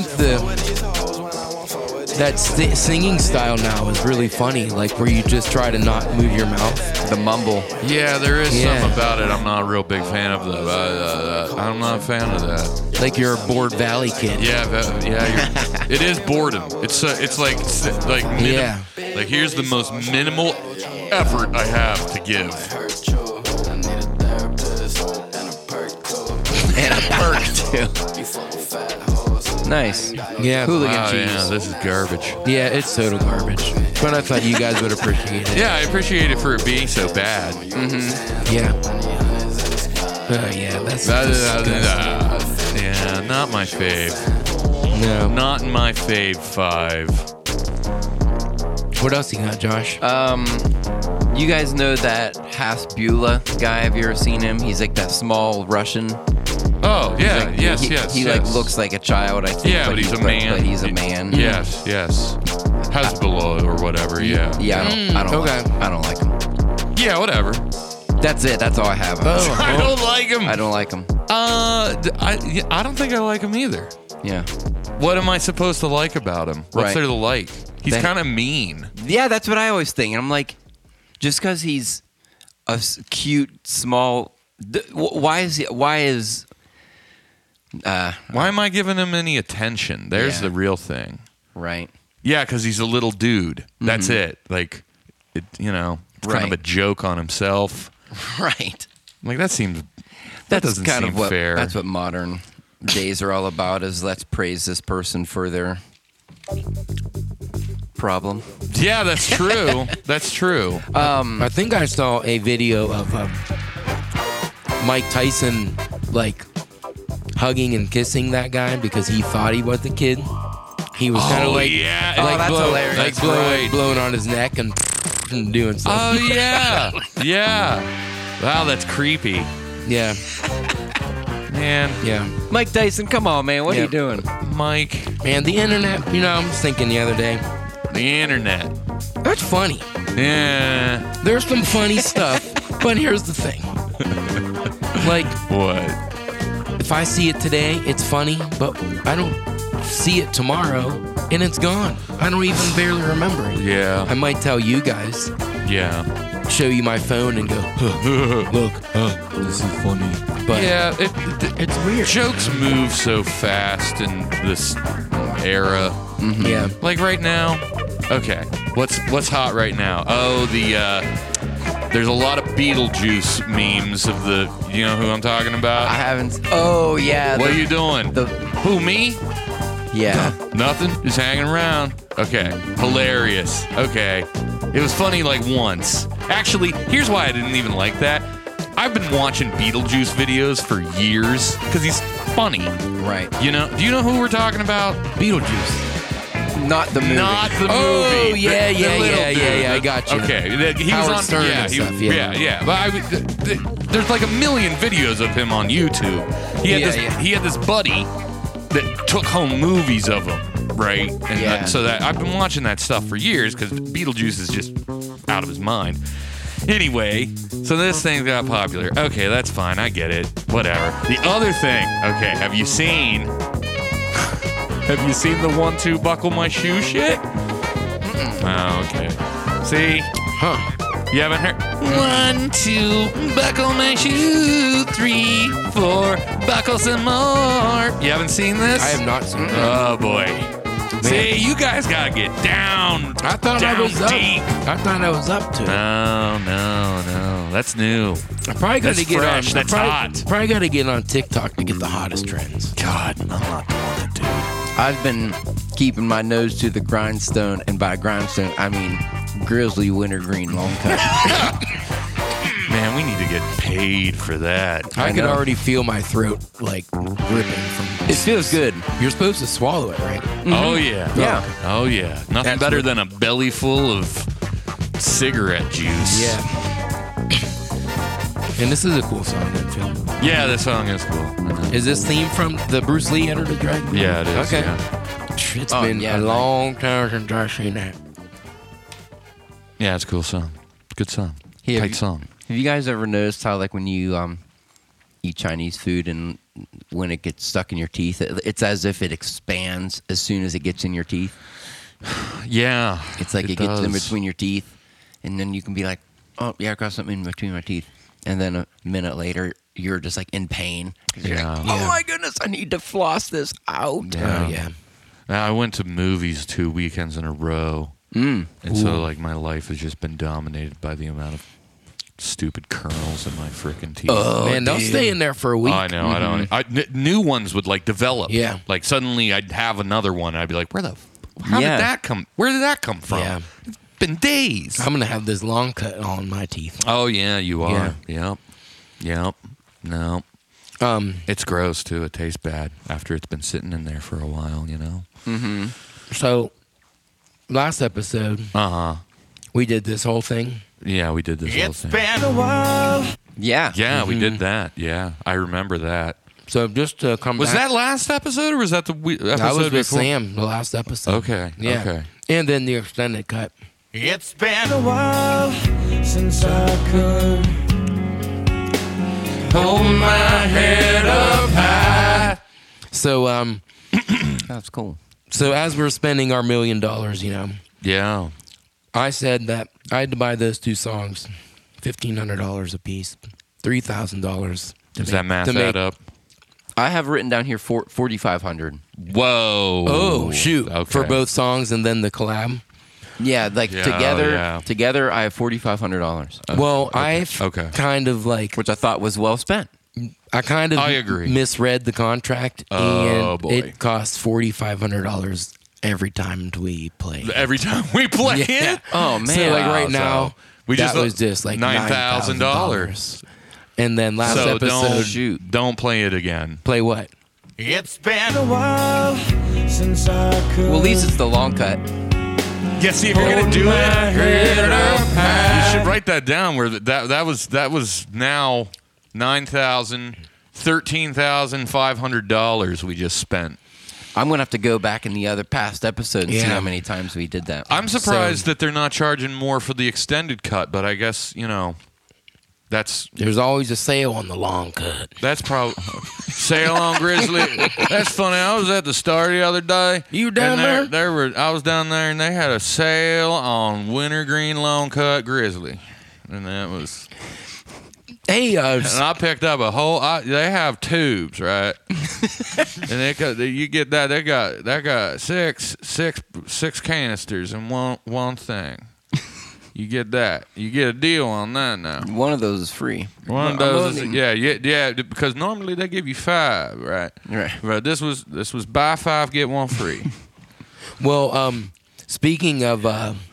that singing style now is really funny, like where you just try to not move your mouth. The mumble. Yeah, there is Yeah. something about it. I'm not a real big fan of that. I'm not a fan of that. Like you're a Board Valley kid. Yeah, it is boredom. It's like Yeah. Like here's the most minimal effort I have to give. And a perk too. Nice. Yeah. Hooligan Wow, cheese. yeah, this is garbage. Yeah, it's total garbage. But I thought you guys would appreciate it. Yeah, I appreciate it for it being so bad. Yeah. Yeah, that's disgusting. Yeah, not my fave. No. Not in my fave 5. What else you got, Josh? You guys know that Hasbula guy? Have you ever seen him? He's like that small Russian. Oh, yeah, Like, yes. He like looks like a child, I think. Yeah, but he's a man. But he's a man. Yes. Hezbollah or whatever, yeah. Yeah, I don't okay. I don't like him. Yeah, whatever. That's it. That's all I have. I don't like him. I don't like him. I don't think I like him either. Yeah. What am I supposed to like about him? What's Right. there to like? He's Then- kind of mean. Yeah, that's what I always think. And I'm like, just because he's a cute, small. Why is Why am I giving him any attention? There's Yeah. the real thing. right? Yeah, because he's a little dude. That's it. Like, it's kind of Right. a joke on himself. Right. Like that seems. That That's doesn't kind seem of what fair. that's what modern days are all about. Is let's praise this person for their problem. Yeah, that's true. That's true. I think I saw a video of Mike Tyson like hugging and kissing that guy because he thought he was the kid. He was kind of like, yeah. like that's hilarious. like That's right. blowing on his neck and doing stuff. Oh yeah, yeah. Wow, that's creepy, Yeah, man. yeah. Mike Tyson, come on, man. What are Yeah. you doing? Mike, Man, the internet. I was thinking the other day. the internet. That's funny. Yeah. There's some funny stuff, but here's the thing. Like, What? if I see it today, it's funny, but I don't see it tomorrow, and it's gone. I don't even barely remember it. Yeah. I might tell you guys, Yeah. show you my phone and go, look, this is funny. But Yeah. it's weird. Jokes move so fast in this era. Yeah. Like right now. Okay. What's hot right now? Oh, there's a lot of Beetlejuice memes of the. You know who I'm talking about? I haven't. Oh yeah. What are you doing? The Who, me? yeah. Nothing. Just hanging around. Okay. Hilarious. Okay. It was funny like once. Actually, here's why I didn't even like that. I've been watching Beetlejuice videos for years because he's funny. Right. You know? Do you know who we're talking about? Beetlejuice. Not the movie. Not the movie. Oh, yeah, The yeah, little yeah, dude. yeah, I got you. Okay, he Howard was on. Stern Yeah, and he, stuff, yeah. yeah. But there's like a million videos of him on YouTube. He had He had this buddy that took home movies of him, right? And so that I've been watching that stuff for years because Beetlejuice is just out of his mind. Anyway, so this thing got popular. Okay, that's fine. I get it. Whatever. The other thing. Okay, have you seen the 1-2 buckle my shoe shit? Oh, okay. See? Huh. You haven't heard? 1, 2, buckle my shoe. 3, 4, buckle some more. You haven't seen this? I have not seen it. Oh boy. See, you guys gotta get down. I thought down I was up. deep. I thought I was up to it. No. That's new. I probably got That's to get fresh. on. That's hot. Probably got to get on TikTok to get the hottest trends. God, I'm not doing it, dude. I've been keeping my nose to the grindstone, and by grindstone, I mean Grizzly wintergreen long cut. Man, we need to get paid for that. I could know. already feel my throat like ripping from. It feels good. You're supposed to swallow it, right? Oh yeah. Yeah. Oh yeah. Nothing That's better what- than a belly full of cigarette juice. Yeah. And this is a cool song, then, Phil. Yeah, this song is cool. Is this theme from the Bruce Lee Enter the Dragon? Yeah, it is. Okay. Yeah, It's Oh, been yeah, a long time since I've seen that. yeah, it's a cool song. Good song. Hey, have Tight you- song. Have you guys ever noticed how, like, when you eat Chinese food and when it gets stuck in your teeth, it's as if it expands as soon as it gets in your teeth? Yeah. It's like it gets in does. between your teeth, and then you can be like, "Oh, yeah, I got something in between my teeth," and then a minute later, you're just like in pain. 'Cause you're Yeah. like, oh my goodness, I need to floss this out. Yeah. Oh, yeah. Now, I went to movies 2 weekends in a row. And so, like, my life has just been dominated by the amount of stupid kernels in my freaking teeth. Man, don't stay in there for a week. I know. I don't. New ones would like develop. Yeah. Like suddenly I'd have another one. And I'd be like, how Yeah. did that come? Where did that come from? Yeah. It's been days. I'm going to have this long cut on my teeth. Oh yeah, you are. Yep. No. It's gross too. It tastes bad after it's been sitting in there for a while. You know. So, last episode, we did this whole thing. Yeah, we did this whole It's thing. been a while. Yeah. Yeah, we did that. Yeah, I remember that. So, just to come Was back. that last episode or was that the episode That was with before? Sam, the last episode. Okay. Yeah. Okay. And then the extended cut. It's been a while since I could Hold my head up high. So, That's cool. so as we're spending our $1 million, you know, Yeah. I said that I had to buy those two songs, $1,500 a piece, $3,000. Does that math add up? I have written down here 4,500. Whoa. Oh, shoot. Okay. For both songs and then the collab. Yeah, like Yeah, together, yeah. together, I have $4,500, Well, I've Okay. kind of like, which I thought was well spent. I kind of I agree. misread the contract, Oh, and boy. it costs $4,500 every time we play. Every time we play Yeah. it? Oh man! So like Wow, right now, so we that just was just like $9,000. And then last So episode, don't play it again. play what? It's been a while since I could. Well, at least it's the long cut. Yeah, see if you're gonna do it, you should write that down. Where that was now $13,500 we just spent. I'm gonna have to go back in the other past episodes and see Yeah. how many times we did that. I'm surprised that they're not charging more for the extended cut, but I guess that's There's always a sale on the long cut. probably sale on Grizzly. That's funny. I was at the Star the other day. You down and there? I was down there, and they had a sale on wintergreen long cut Grizzly, and that was. Hey, And I picked up a whole. They have tubes, right? And you get that. They got six canisters in one thing. You get that. You get a deal on that now. One of those is free. One of those, yeah, because normally they give you 5, right? Right. But this was buy 5 get 1 free. well, speaking of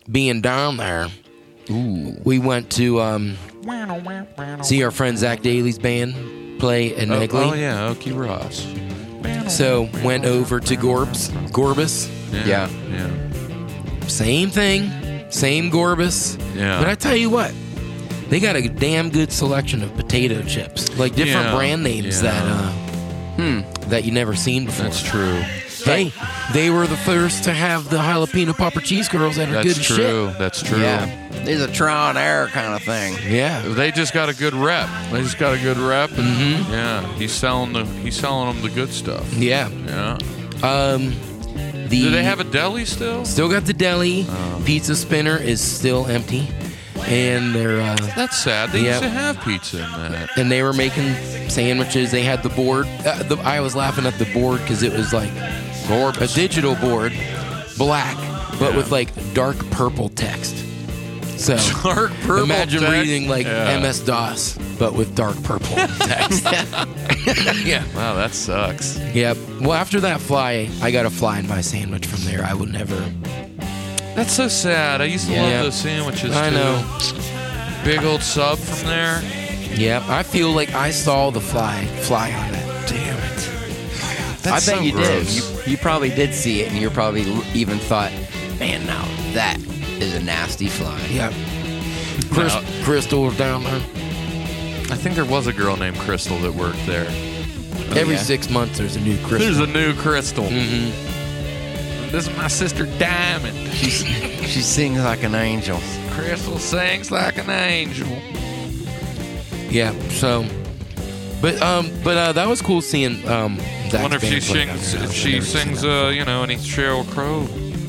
being down there, we went to see our friend Zach Daly's band play at Negley. Oh yeah, Okie Ross. So went over to Gorbis. Yeah. Same thing, same Gorbis. Yeah. But I tell you what, they got a damn good selection of potato chips, like different brand names that you never seen before. That's true. Hey, they were the first to have the jalapeno popper cheese curls that are good as shit. That's true. Yeah. It's a trial and error kind of thing. Yeah. They just got a good rep. And yeah, he's selling them the good stuff. Yeah. Yeah. Do they have a deli still? Still got the deli. Pizza Spinner is still empty. And they're that's sad. They used to have pizza in that. And they were making sandwiches. They had the board. I was laughing at the board because it was like a digital board, black, but with like dark purple text. So dark purple imagine text? reading like MS-DOS, but with dark purple text. Yeah. Wow, that sucks. Yep. Well, after that fly, I got a fly in my sandwich from there. I would never. That's so sad. I used to love those sandwiches I too. know. Big old sub from there. Yep. I feel like I saw the fly on that. Damn it. That's I bet so you gross. did. You probably did see it, and you probably even thought, man, now that is a nasty fly. Yep. Crystal was down there. I think there was a girl named Crystal that worked there. Every 6 months, there's a new Crystal. There's a new Crystal. Mm-hmm. This is my sister Diamond. She sings like an angel. Crystal sings like an angel. Yeah. So, but that was cool seeing. I wonder if she sings. If she sings, any Sheryl Crow.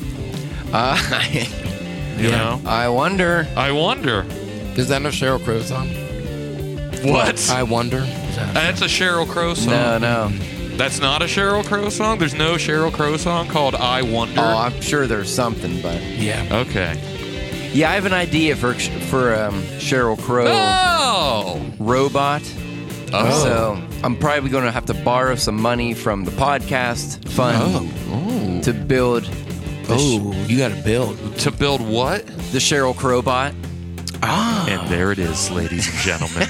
You know. I wonder. Is that a Sheryl Crow song? What? I wonder. That's a Sheryl Crow song. No. That's not a Sheryl Crow song? There's no Sheryl Crow song called I Wonder? Oh, I'm sure there's something, but yeah. Okay. Yeah, I have an idea for Sheryl Crow robot. Oh. So I'm probably going to have to borrow some money from the podcast fund to build. You got to build. To build what? The Sheryl Crow bot. And there it is, ladies and gentlemen.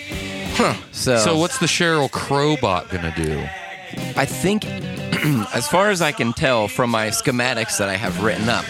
So what's the Sheryl Crow bot going to do? I think, as far as I can tell from my schematics that I have written up,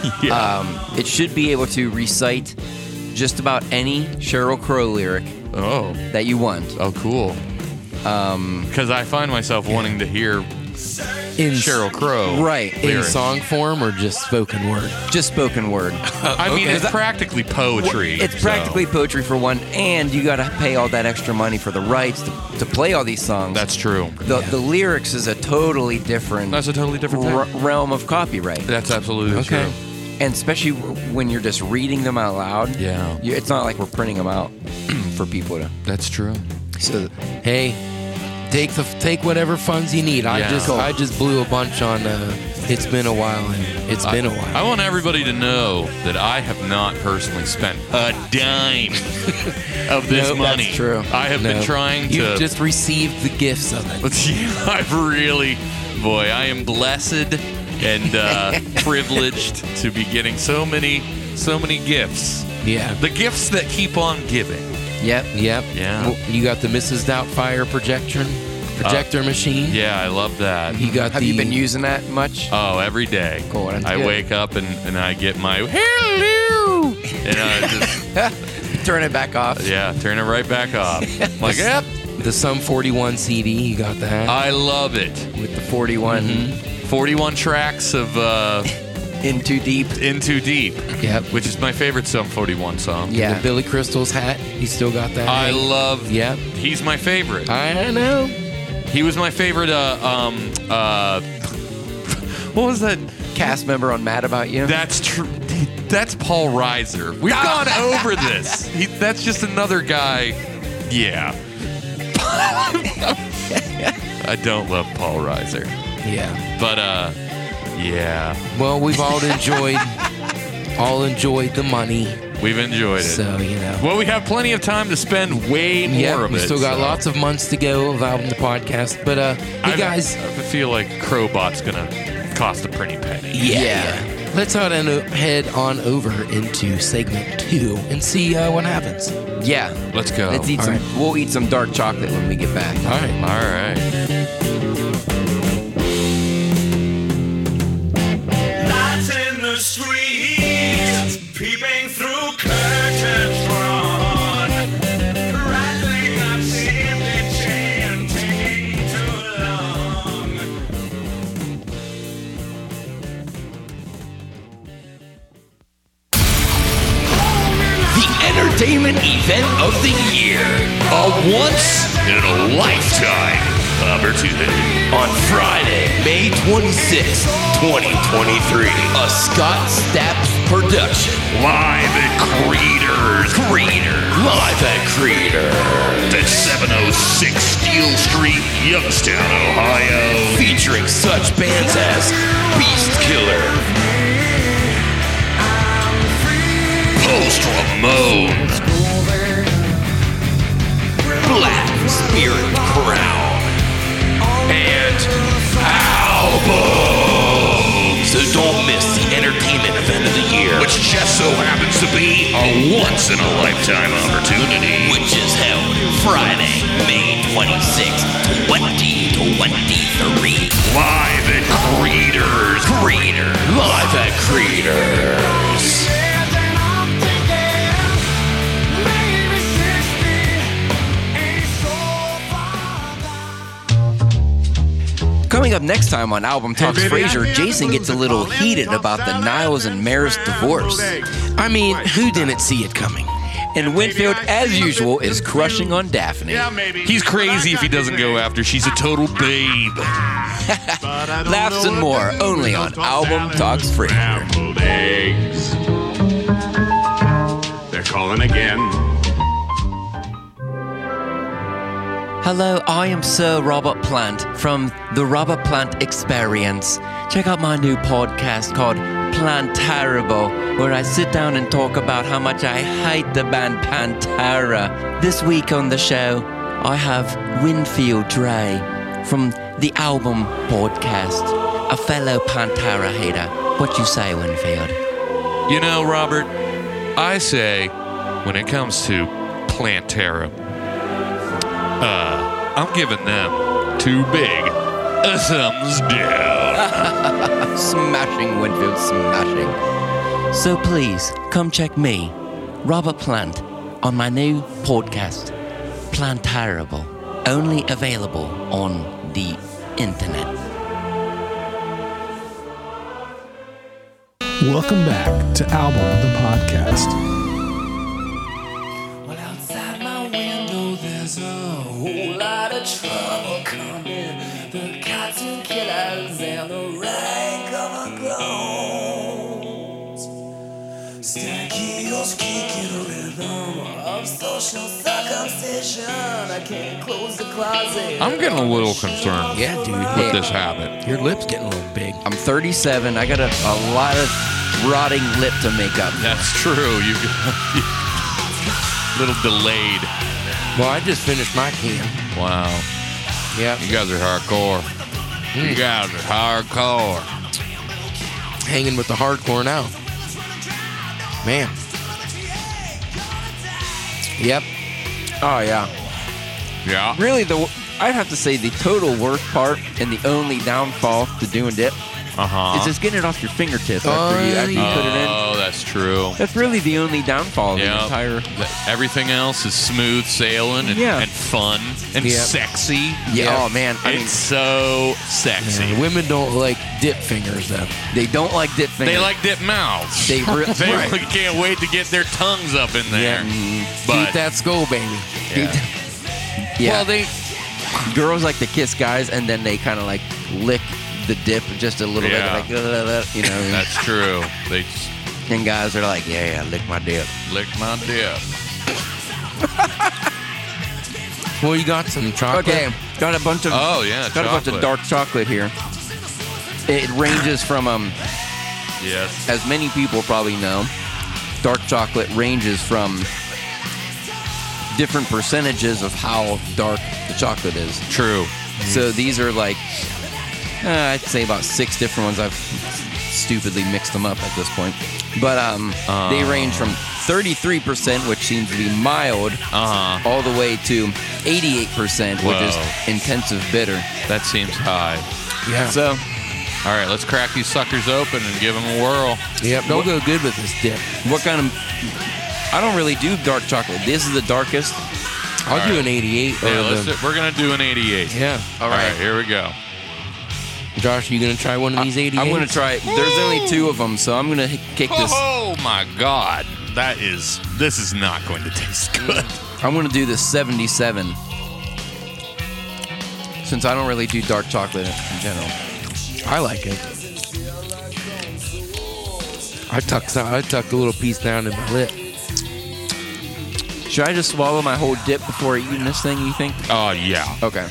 it should be able to recite just about any Sheryl Crow lyric that you want. Oh, cool. Because I find myself wanting to hear Sheryl Crow. Right. In song form or just spoken word? Just spoken word. I mean, it's practically poetry. It's practically poetry for one, and you got to pay all that extra money for the rights to play all these songs. That's true. The lyrics is a totally different. That's a totally different thing. Realm of copyright. That's absolutely true. And especially when you're just reading them out loud. Yeah. It's not like we're printing them out for people to. That's true. So, hey, take whatever funds you need. I just blew a bunch on. It's been a while, and it's been a while. I want everybody to know that I have not personally spent a dime of this money. That's true. I have been trying to. You've just received the gifts of it. I've really, I am blessed and privileged to be getting so many gifts. Yeah. The gifts that keep on giving. Yep. Yeah. Well, you got the Mrs. Doubtfire projector machine. Yeah, I love that. You got. Have you been using that much? Oh, every day. Cool. I wake up and I get my hello, and I just turn it back off. Yeah, turn it right back off. Like, yep. The Sum 41 CD, you got that. I love it. With the 41. 41 tracks of In Too Deep. In Too Deep. Yep. Which is my favorite Sum 41 song. Yeah. The Billy Crystal's hat, you still got that? I love. Yep. He's my favorite. I know. He was my favorite. What was that cast member on Mad About You? That's true. That's Paul Reiser. We've gone over this. That's just another guy. Yeah. I don't love Paul Reiser. Yeah. But yeah. Well, we've all enjoyed the money. We've enjoyed it. So, Well, we have plenty of time to spend way more of it. We still got lots of months to go of Album the Podcast. But, hey, guys. I feel like Crowbot's going to cost a pretty penny. Yeah. Let's head on over into segment 2 and see what happens. Yeah. Let's go. Let's eat some. We'll eat some dark chocolate when we get back. All right. All right. Lights in the streets, peeping through curtains drawn, rattling up empty chain, taking too long. The entertainment event of the year. A once-in-a-lifetime opportunity. On Friday, May 26, 2023. A Scott Stapp production. Live at Creeders. Live at Creeders. At 706 Steel Street, Youngstown, Ohio. Featuring such bands as Beast Killer, Post Ramones, Black Spirit Crown, and Album. So don't miss the entertainment event of the year, which just so happens to be a once-in-a-lifetime opportunity, which is held Friday, May 26, 2023. Live at Creeders. Live at Creeders. Coming up next time on Album Talks Frasier, Jason gets a little heated about the Niles and Maris divorce. I mean, who didn't see it coming? And Winfield, as usual, is crushing on Daphne. He's crazy if he doesn't go after. She's a total babe. Laughs and more, only on Album Talks Frasier. Scrambled eggs. They're calling again. Hello, I am Sir Robert Plant from the Robert Plant Experience. Check out my new podcast called Plantarable, where I sit down and talk about how much I hate the band Pantera. This week on the show, I have Winfield Dre from the Album Podcast, a fellow Pantera hater. What you say, Winfield? You know, Robert, I say when it comes to Plantera, I'm giving them 2 big thumbs down. Smashing, Winfield, smashing. So please, come check me, Robert Plant, on my new podcast, Plantarable, only available on the internet. Welcome back to Album the Podcast. Well, outside my window, there's a whole lot of trouble coming. The cartoon killers and the rank of clones. Stack heels kicking a rhythm of social circumcision. I can't close the closet. I'm getting a little concerned with this habit. Your lip's getting a little big. I'm 37. I got a lot of rotting lip to make up. That's true. You little delayed. Well, I just finished my can. Wow. Yeah. You guys are hardcore. You guys are hardcore. Hanging with the hardcore now. Man. Yep. Oh, yeah. Yeah. Really, I'd have to say the total worst part and the only downfall to doing dip is just getting it off your fingertips after you put it in. Oh, that's true. That's really the only downfall of the entire... Everything else is smooth sailing and fun and sexy. Yeah. Oh, man. It's so sexy. Yeah, women don't like dip fingers, though. They don't like dip fingers. They like dip mouths. They can't wait to get their tongues up in there. Yeah. But Keep that skull, baby. Yeah. Well, girls like to kiss guys, and then they kind of like lick the dip just a little bit, like, you know. That's true. They and guys are like, yeah, lick my dip. Lick my dip. Well, you got some chocolate. Okay, got a bunch of a bunch of dark chocolate here. It ranges from yes, as many people probably know, dark chocolate ranges from different percentages of how dark the chocolate is. True. So these are like I'd say about 6 different ones. I've stupidly mixed them up at this point. But they range from 33%, which seems to be mild, all the way to 88%, which is intensive bitter. That seems high. Yeah. So, all right, let's crack these suckers open and give them a whirl. Yep, they'll go good with this dip. what kind of... I don't really do dark chocolate. This is the darkest. I'll do an 88. Yeah, we're going to do an 88. Yeah. All right, here we go. Josh, you going to try one of these 88s? I'm going to try it. There's only 2 of them, so I'm going to kick this. Oh, my God. This is not going to taste good. I'm going to do this 77. Since I don't really do dark chocolate in general. I like it. I tucked a little piece down in my lip. Should I just swallow my whole dip before eating this thing, you think? Oh, yeah. Okay.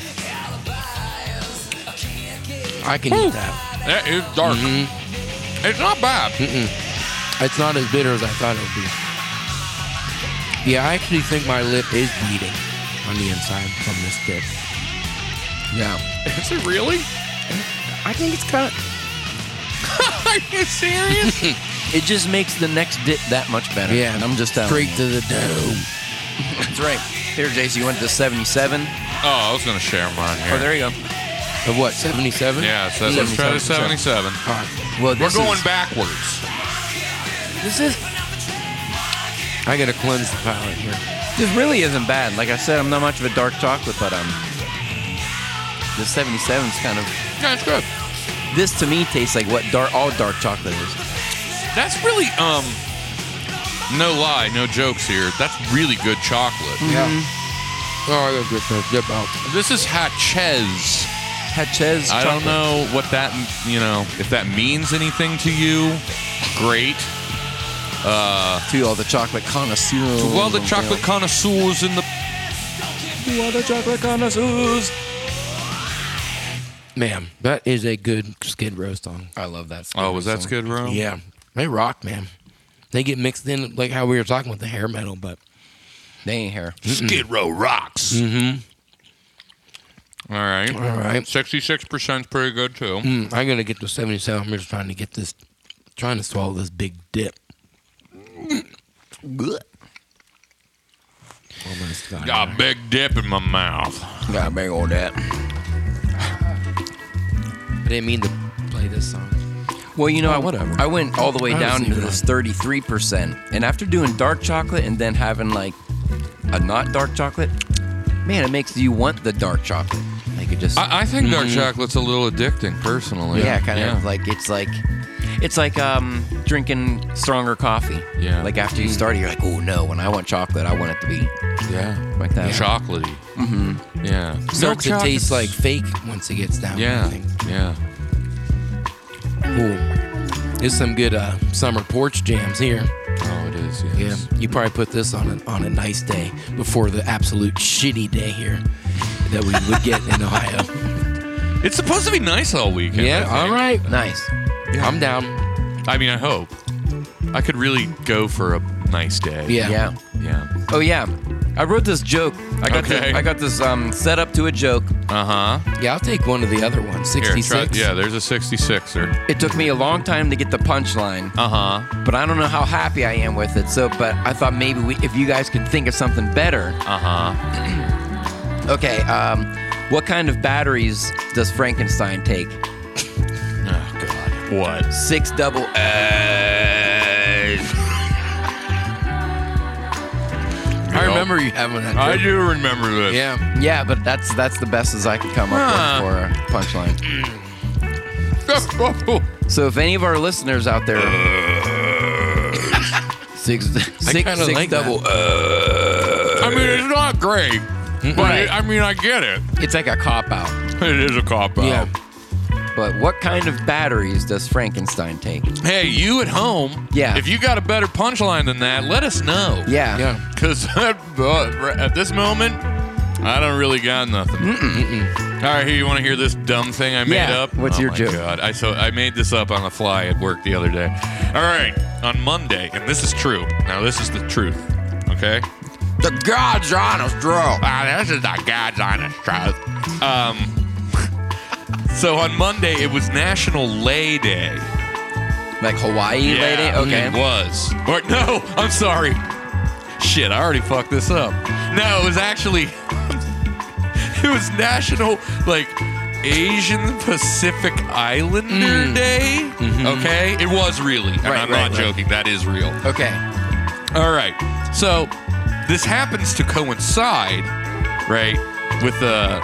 I can eat that. That is dark. It's not bad. It's not as bitter as I thought it would be. Yeah, I actually think my lip is bleeding on the inside from this dip. Yeah. Is it really? I think it's cut. Are you serious? It just makes the next dip that much better. Yeah. I'm just telling Straight you. to the dome. That's right. Here, Jace, you went to 77? Oh, I was going to share mine here. Oh, there you go. Of what, 77? Yeah, so let's try the 77. All right. Well, We're going backwards. This is... I got to cleanse the palate here. This really isn't bad. Like I said, I'm not much of a dark chocolate, but the 77's kind of... Yeah, it's good. This, to me, tastes like what all dark chocolate is. That's really, no lie, no jokes here. That's really good chocolate. Yeah. Oh, I got to get that dip out. This is Hatchez. Hatchez I don't chocolate. know what that, if that means anything to you. Great. To all the chocolate connoisseurs. To all the chocolate connoisseurs in the... To all the chocolate connoisseurs. Man, that is a good Skid Row song. I love that. Oh, was that Skid Row? Yeah. They rock, man. They get mixed in like how we were talking with the hair metal, but... They ain't hair. Skid Row rocks. Mm-hmm. All right. 66% is pretty good, too. I'm going to get to 77. I'm just trying to swallow this big dip. Got a big dip in my mouth. Got a big old that. I didn't mean to play this song. Well, whatever. I went all the way I down was to this 33%. And after doing dark chocolate and then having like a not dark chocolate, man, it makes you want the dark chocolate. Like it just... I think dark chocolate's a little addicting, personally. Yeah, kind of like it's like drinking stronger coffee. Yeah. Like after you start, you're like, oh no, when I want chocolate, I want it to be like that. Chocolatey. Mm-hmm. Yeah. Starts to taste like fake once it gets down. Yeah. I think. Yeah. Ooh. There's some good summer porch jams here. Oh, it is, yes. Yeah. You probably put this on a nice day before the absolute shitty day here that we would get in Ohio. It's supposed to be nice all weekend. Yeah, all right. Nice. Yeah. I'm down. I mean, I hope. I could really go for a nice day. Yeah. Oh yeah, I wrote this joke. I got this set up to a joke. Uh-huh. Yeah, I'll take one of the other ones. 66. Yeah, there's a 66er. It took me a long time to get the punchline. Uh-huh. But I don't know how happy I am with it. But I thought maybe if you guys could think of something better. Uh-huh. Okay. What kind of batteries does Frankenstein take? Oh, God. What? 6 double A's. I remember you having that joke. I do remember this. Yeah. Yeah, but that's the best as I could come up with for a punchline. So if any of our listeners out there, six like double. I mean, it's not great, but Right. I get it. It's like a cop out. It is a cop-out. Yeah. But what kind of batteries does Frankenstein take? Hey, you at home, Yeah. if you got a better punchline than that, let us know. Yeah. Yeah. Because at this moment, I don't really got nothing. All right, here, you want to hear this dumb thing I made up? What's your my joke? God. I made this up on the fly at work the other day. All right, on Monday, and this is true. Now, this is the truth, okay? The God's honest truth. This is the God's honest truth. So on Monday, it was National Lay Day. Like Hawaii lady? Okay. It was. Or no, I'm sorry. Shit, I already fucked this up. No, it was actually it was National Asian Pacific Islander Day. Okay? It was really. And I'm not joking. That is real. Okay. All right. So this happens to coincide, right, with the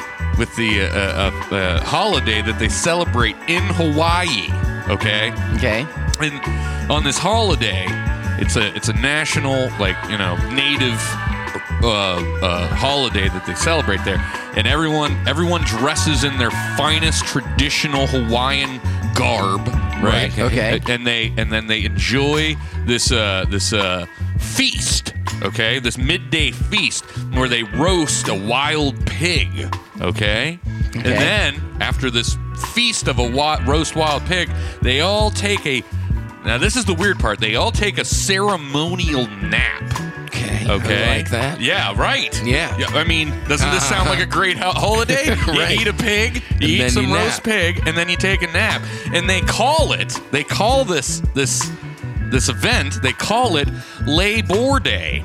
holiday that they celebrate in Hawaii. Okay. Okay. And on this holiday, it's a national native holiday that they celebrate there, and everyone dresses in their finest traditional Hawaiian garb, right? Okay. And then they enjoy this feast, okay? This midday feast where they roast a wild pig, okay? And then after this feast of a roast wild pig, they all take now this is the weird part, they all take a ceremonial nap. Okay. I like that. Yeah, right. Yeah. I mean, doesn't this sound like a great holiday? Right. You eat a pig, you eat some roast pig, and then you take a nap. And they call this event, they call it Labor Day.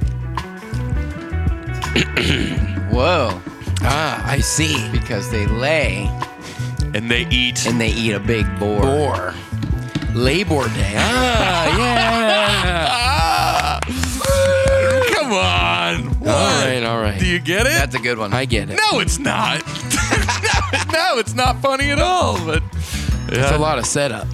Whoa. I see. Because they lay. And they eat. And they eat a big boar. Labor Day. Yeah. Come on. What? All right. Do you get it? That's a good one. I get it. No, it's not. No, it's not funny at all. But it's a lot of setup.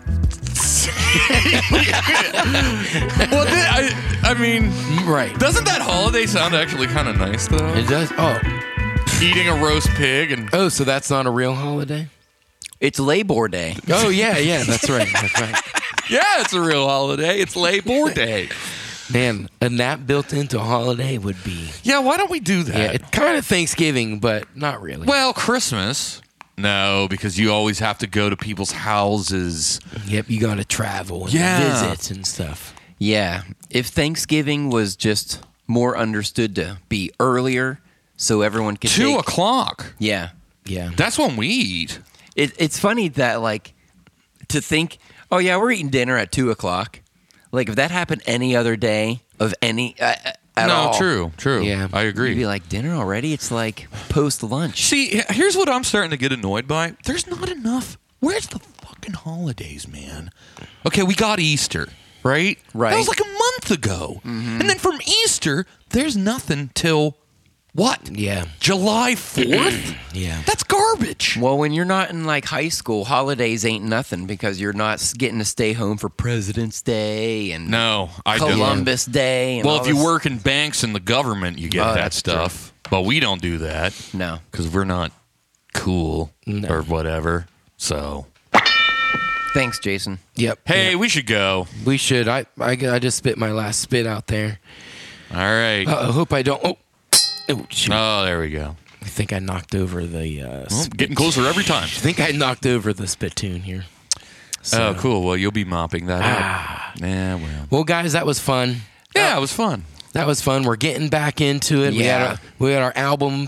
Well, I mean, right. Doesn't that holiday sound actually kind of nice, though? It does. Oh. Eating a roast pig and... Oh, so that's not a real holiday? It's Labor Day. Oh, yeah, that's right. That's right. Yeah, it's a real holiday. It's Labor Day. Man, a nap built into a holiday would be... Yeah, why don't we do that? Yeah, it's kind of Thanksgiving, but not really. Well, Christmas... No, because you always have to go to people's houses. Yep, you got to travel and visit and stuff. Yeah. If Thanksgiving was just more understood to be earlier so everyone could 2 o'clock. Yeah. Yeah. That's when we eat. It's funny that, to think, oh, yeah, we're eating dinner at 2 o'clock. If that happened any other day of any... at all. True. Yeah. I agree. You'd be like, dinner already? It's post-lunch. See, here's what I'm starting to get annoyed by. There's not enough. Where's the fucking holidays, man? Okay, we got Easter, right? Right. That was a month ago. Mm-hmm. And then from Easter, there's nothing till... What? Yeah. July 4th? Yeah. That's garbage. Well, when you're not in high school, holidays ain't nothing because you're not getting to stay home for President's Day and Columbus Day. And if you work in banks and the government, you get that stuff. True. But we don't do that. No. Because we're not cool or whatever. So. Thanks, Jason. Yep. Hey, we should go. We should. I just spit my last spit out there. All right. I hope I don't... Oh, shoot. Oh, there we go. I think I knocked over the... getting closer every time. I think I knocked over the spittoon here. So. Oh, cool. Well, you'll be mopping that up. Yeah, well. Well, guys, that was fun. Yeah, it was fun. That was fun. We're getting back into it. Yeah. We had our album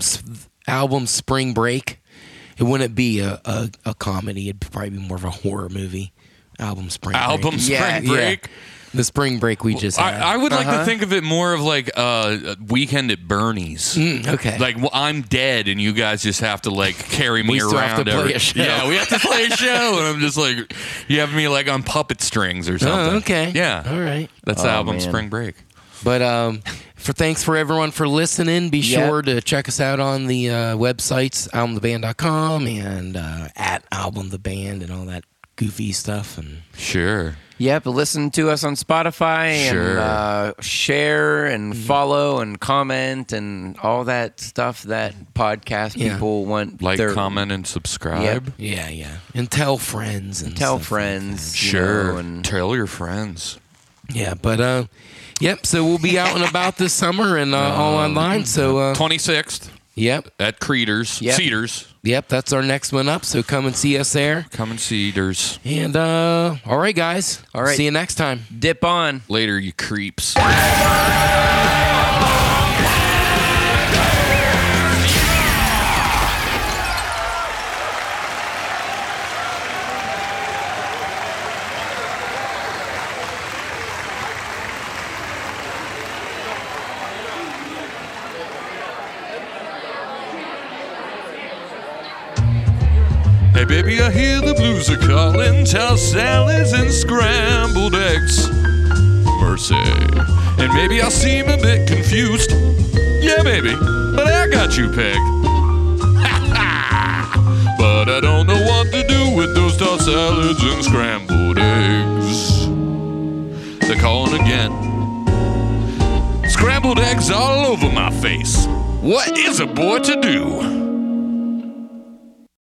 Spring Break. It wouldn't be a comedy. It'd probably be more of a horror movie. Spring Break. Spring Break? Yeah. The spring break we just had. I would like to think of it more of like a weekend at Bernie's. Okay. I'm dead and you guys just have to carry me we around. Still have to play a show. Yeah, we have to play a show. And I'm just you have me on puppet strings or something. Oh, okay. Yeah. All right. That's the album Spring Break. But thanks for everyone for listening. Be sure to check us out on the websites, albumtheband.com and at Album the Band and all that goofy stuff. And sure. Yep, listen to us on Spotify and share and follow and comment and all that stuff that podcast people want. Comment, and subscribe. Yep. Yeah. And tell friends. And tell friends. Like sure. And tell your friends. Yeah, but, so we'll be out and about this summer and all online. So 26th. Yep. At Creeders. Yep. Cedars. Yep, that's our next one up, so come and see us there. Come and see Cedars. And, all right, guys. All right. See you next time. Dip on. Later, you creeps. baby, I hear the blues are calling. Tossed salads and scrambled eggs. Mercy. And maybe I seem a bit confused. Yeah, maybe, but I got you pegged. But I don't know what to do with those tossed salads and scrambled eggs. They're calling again. Scrambled eggs all over my face. What is a boy to do?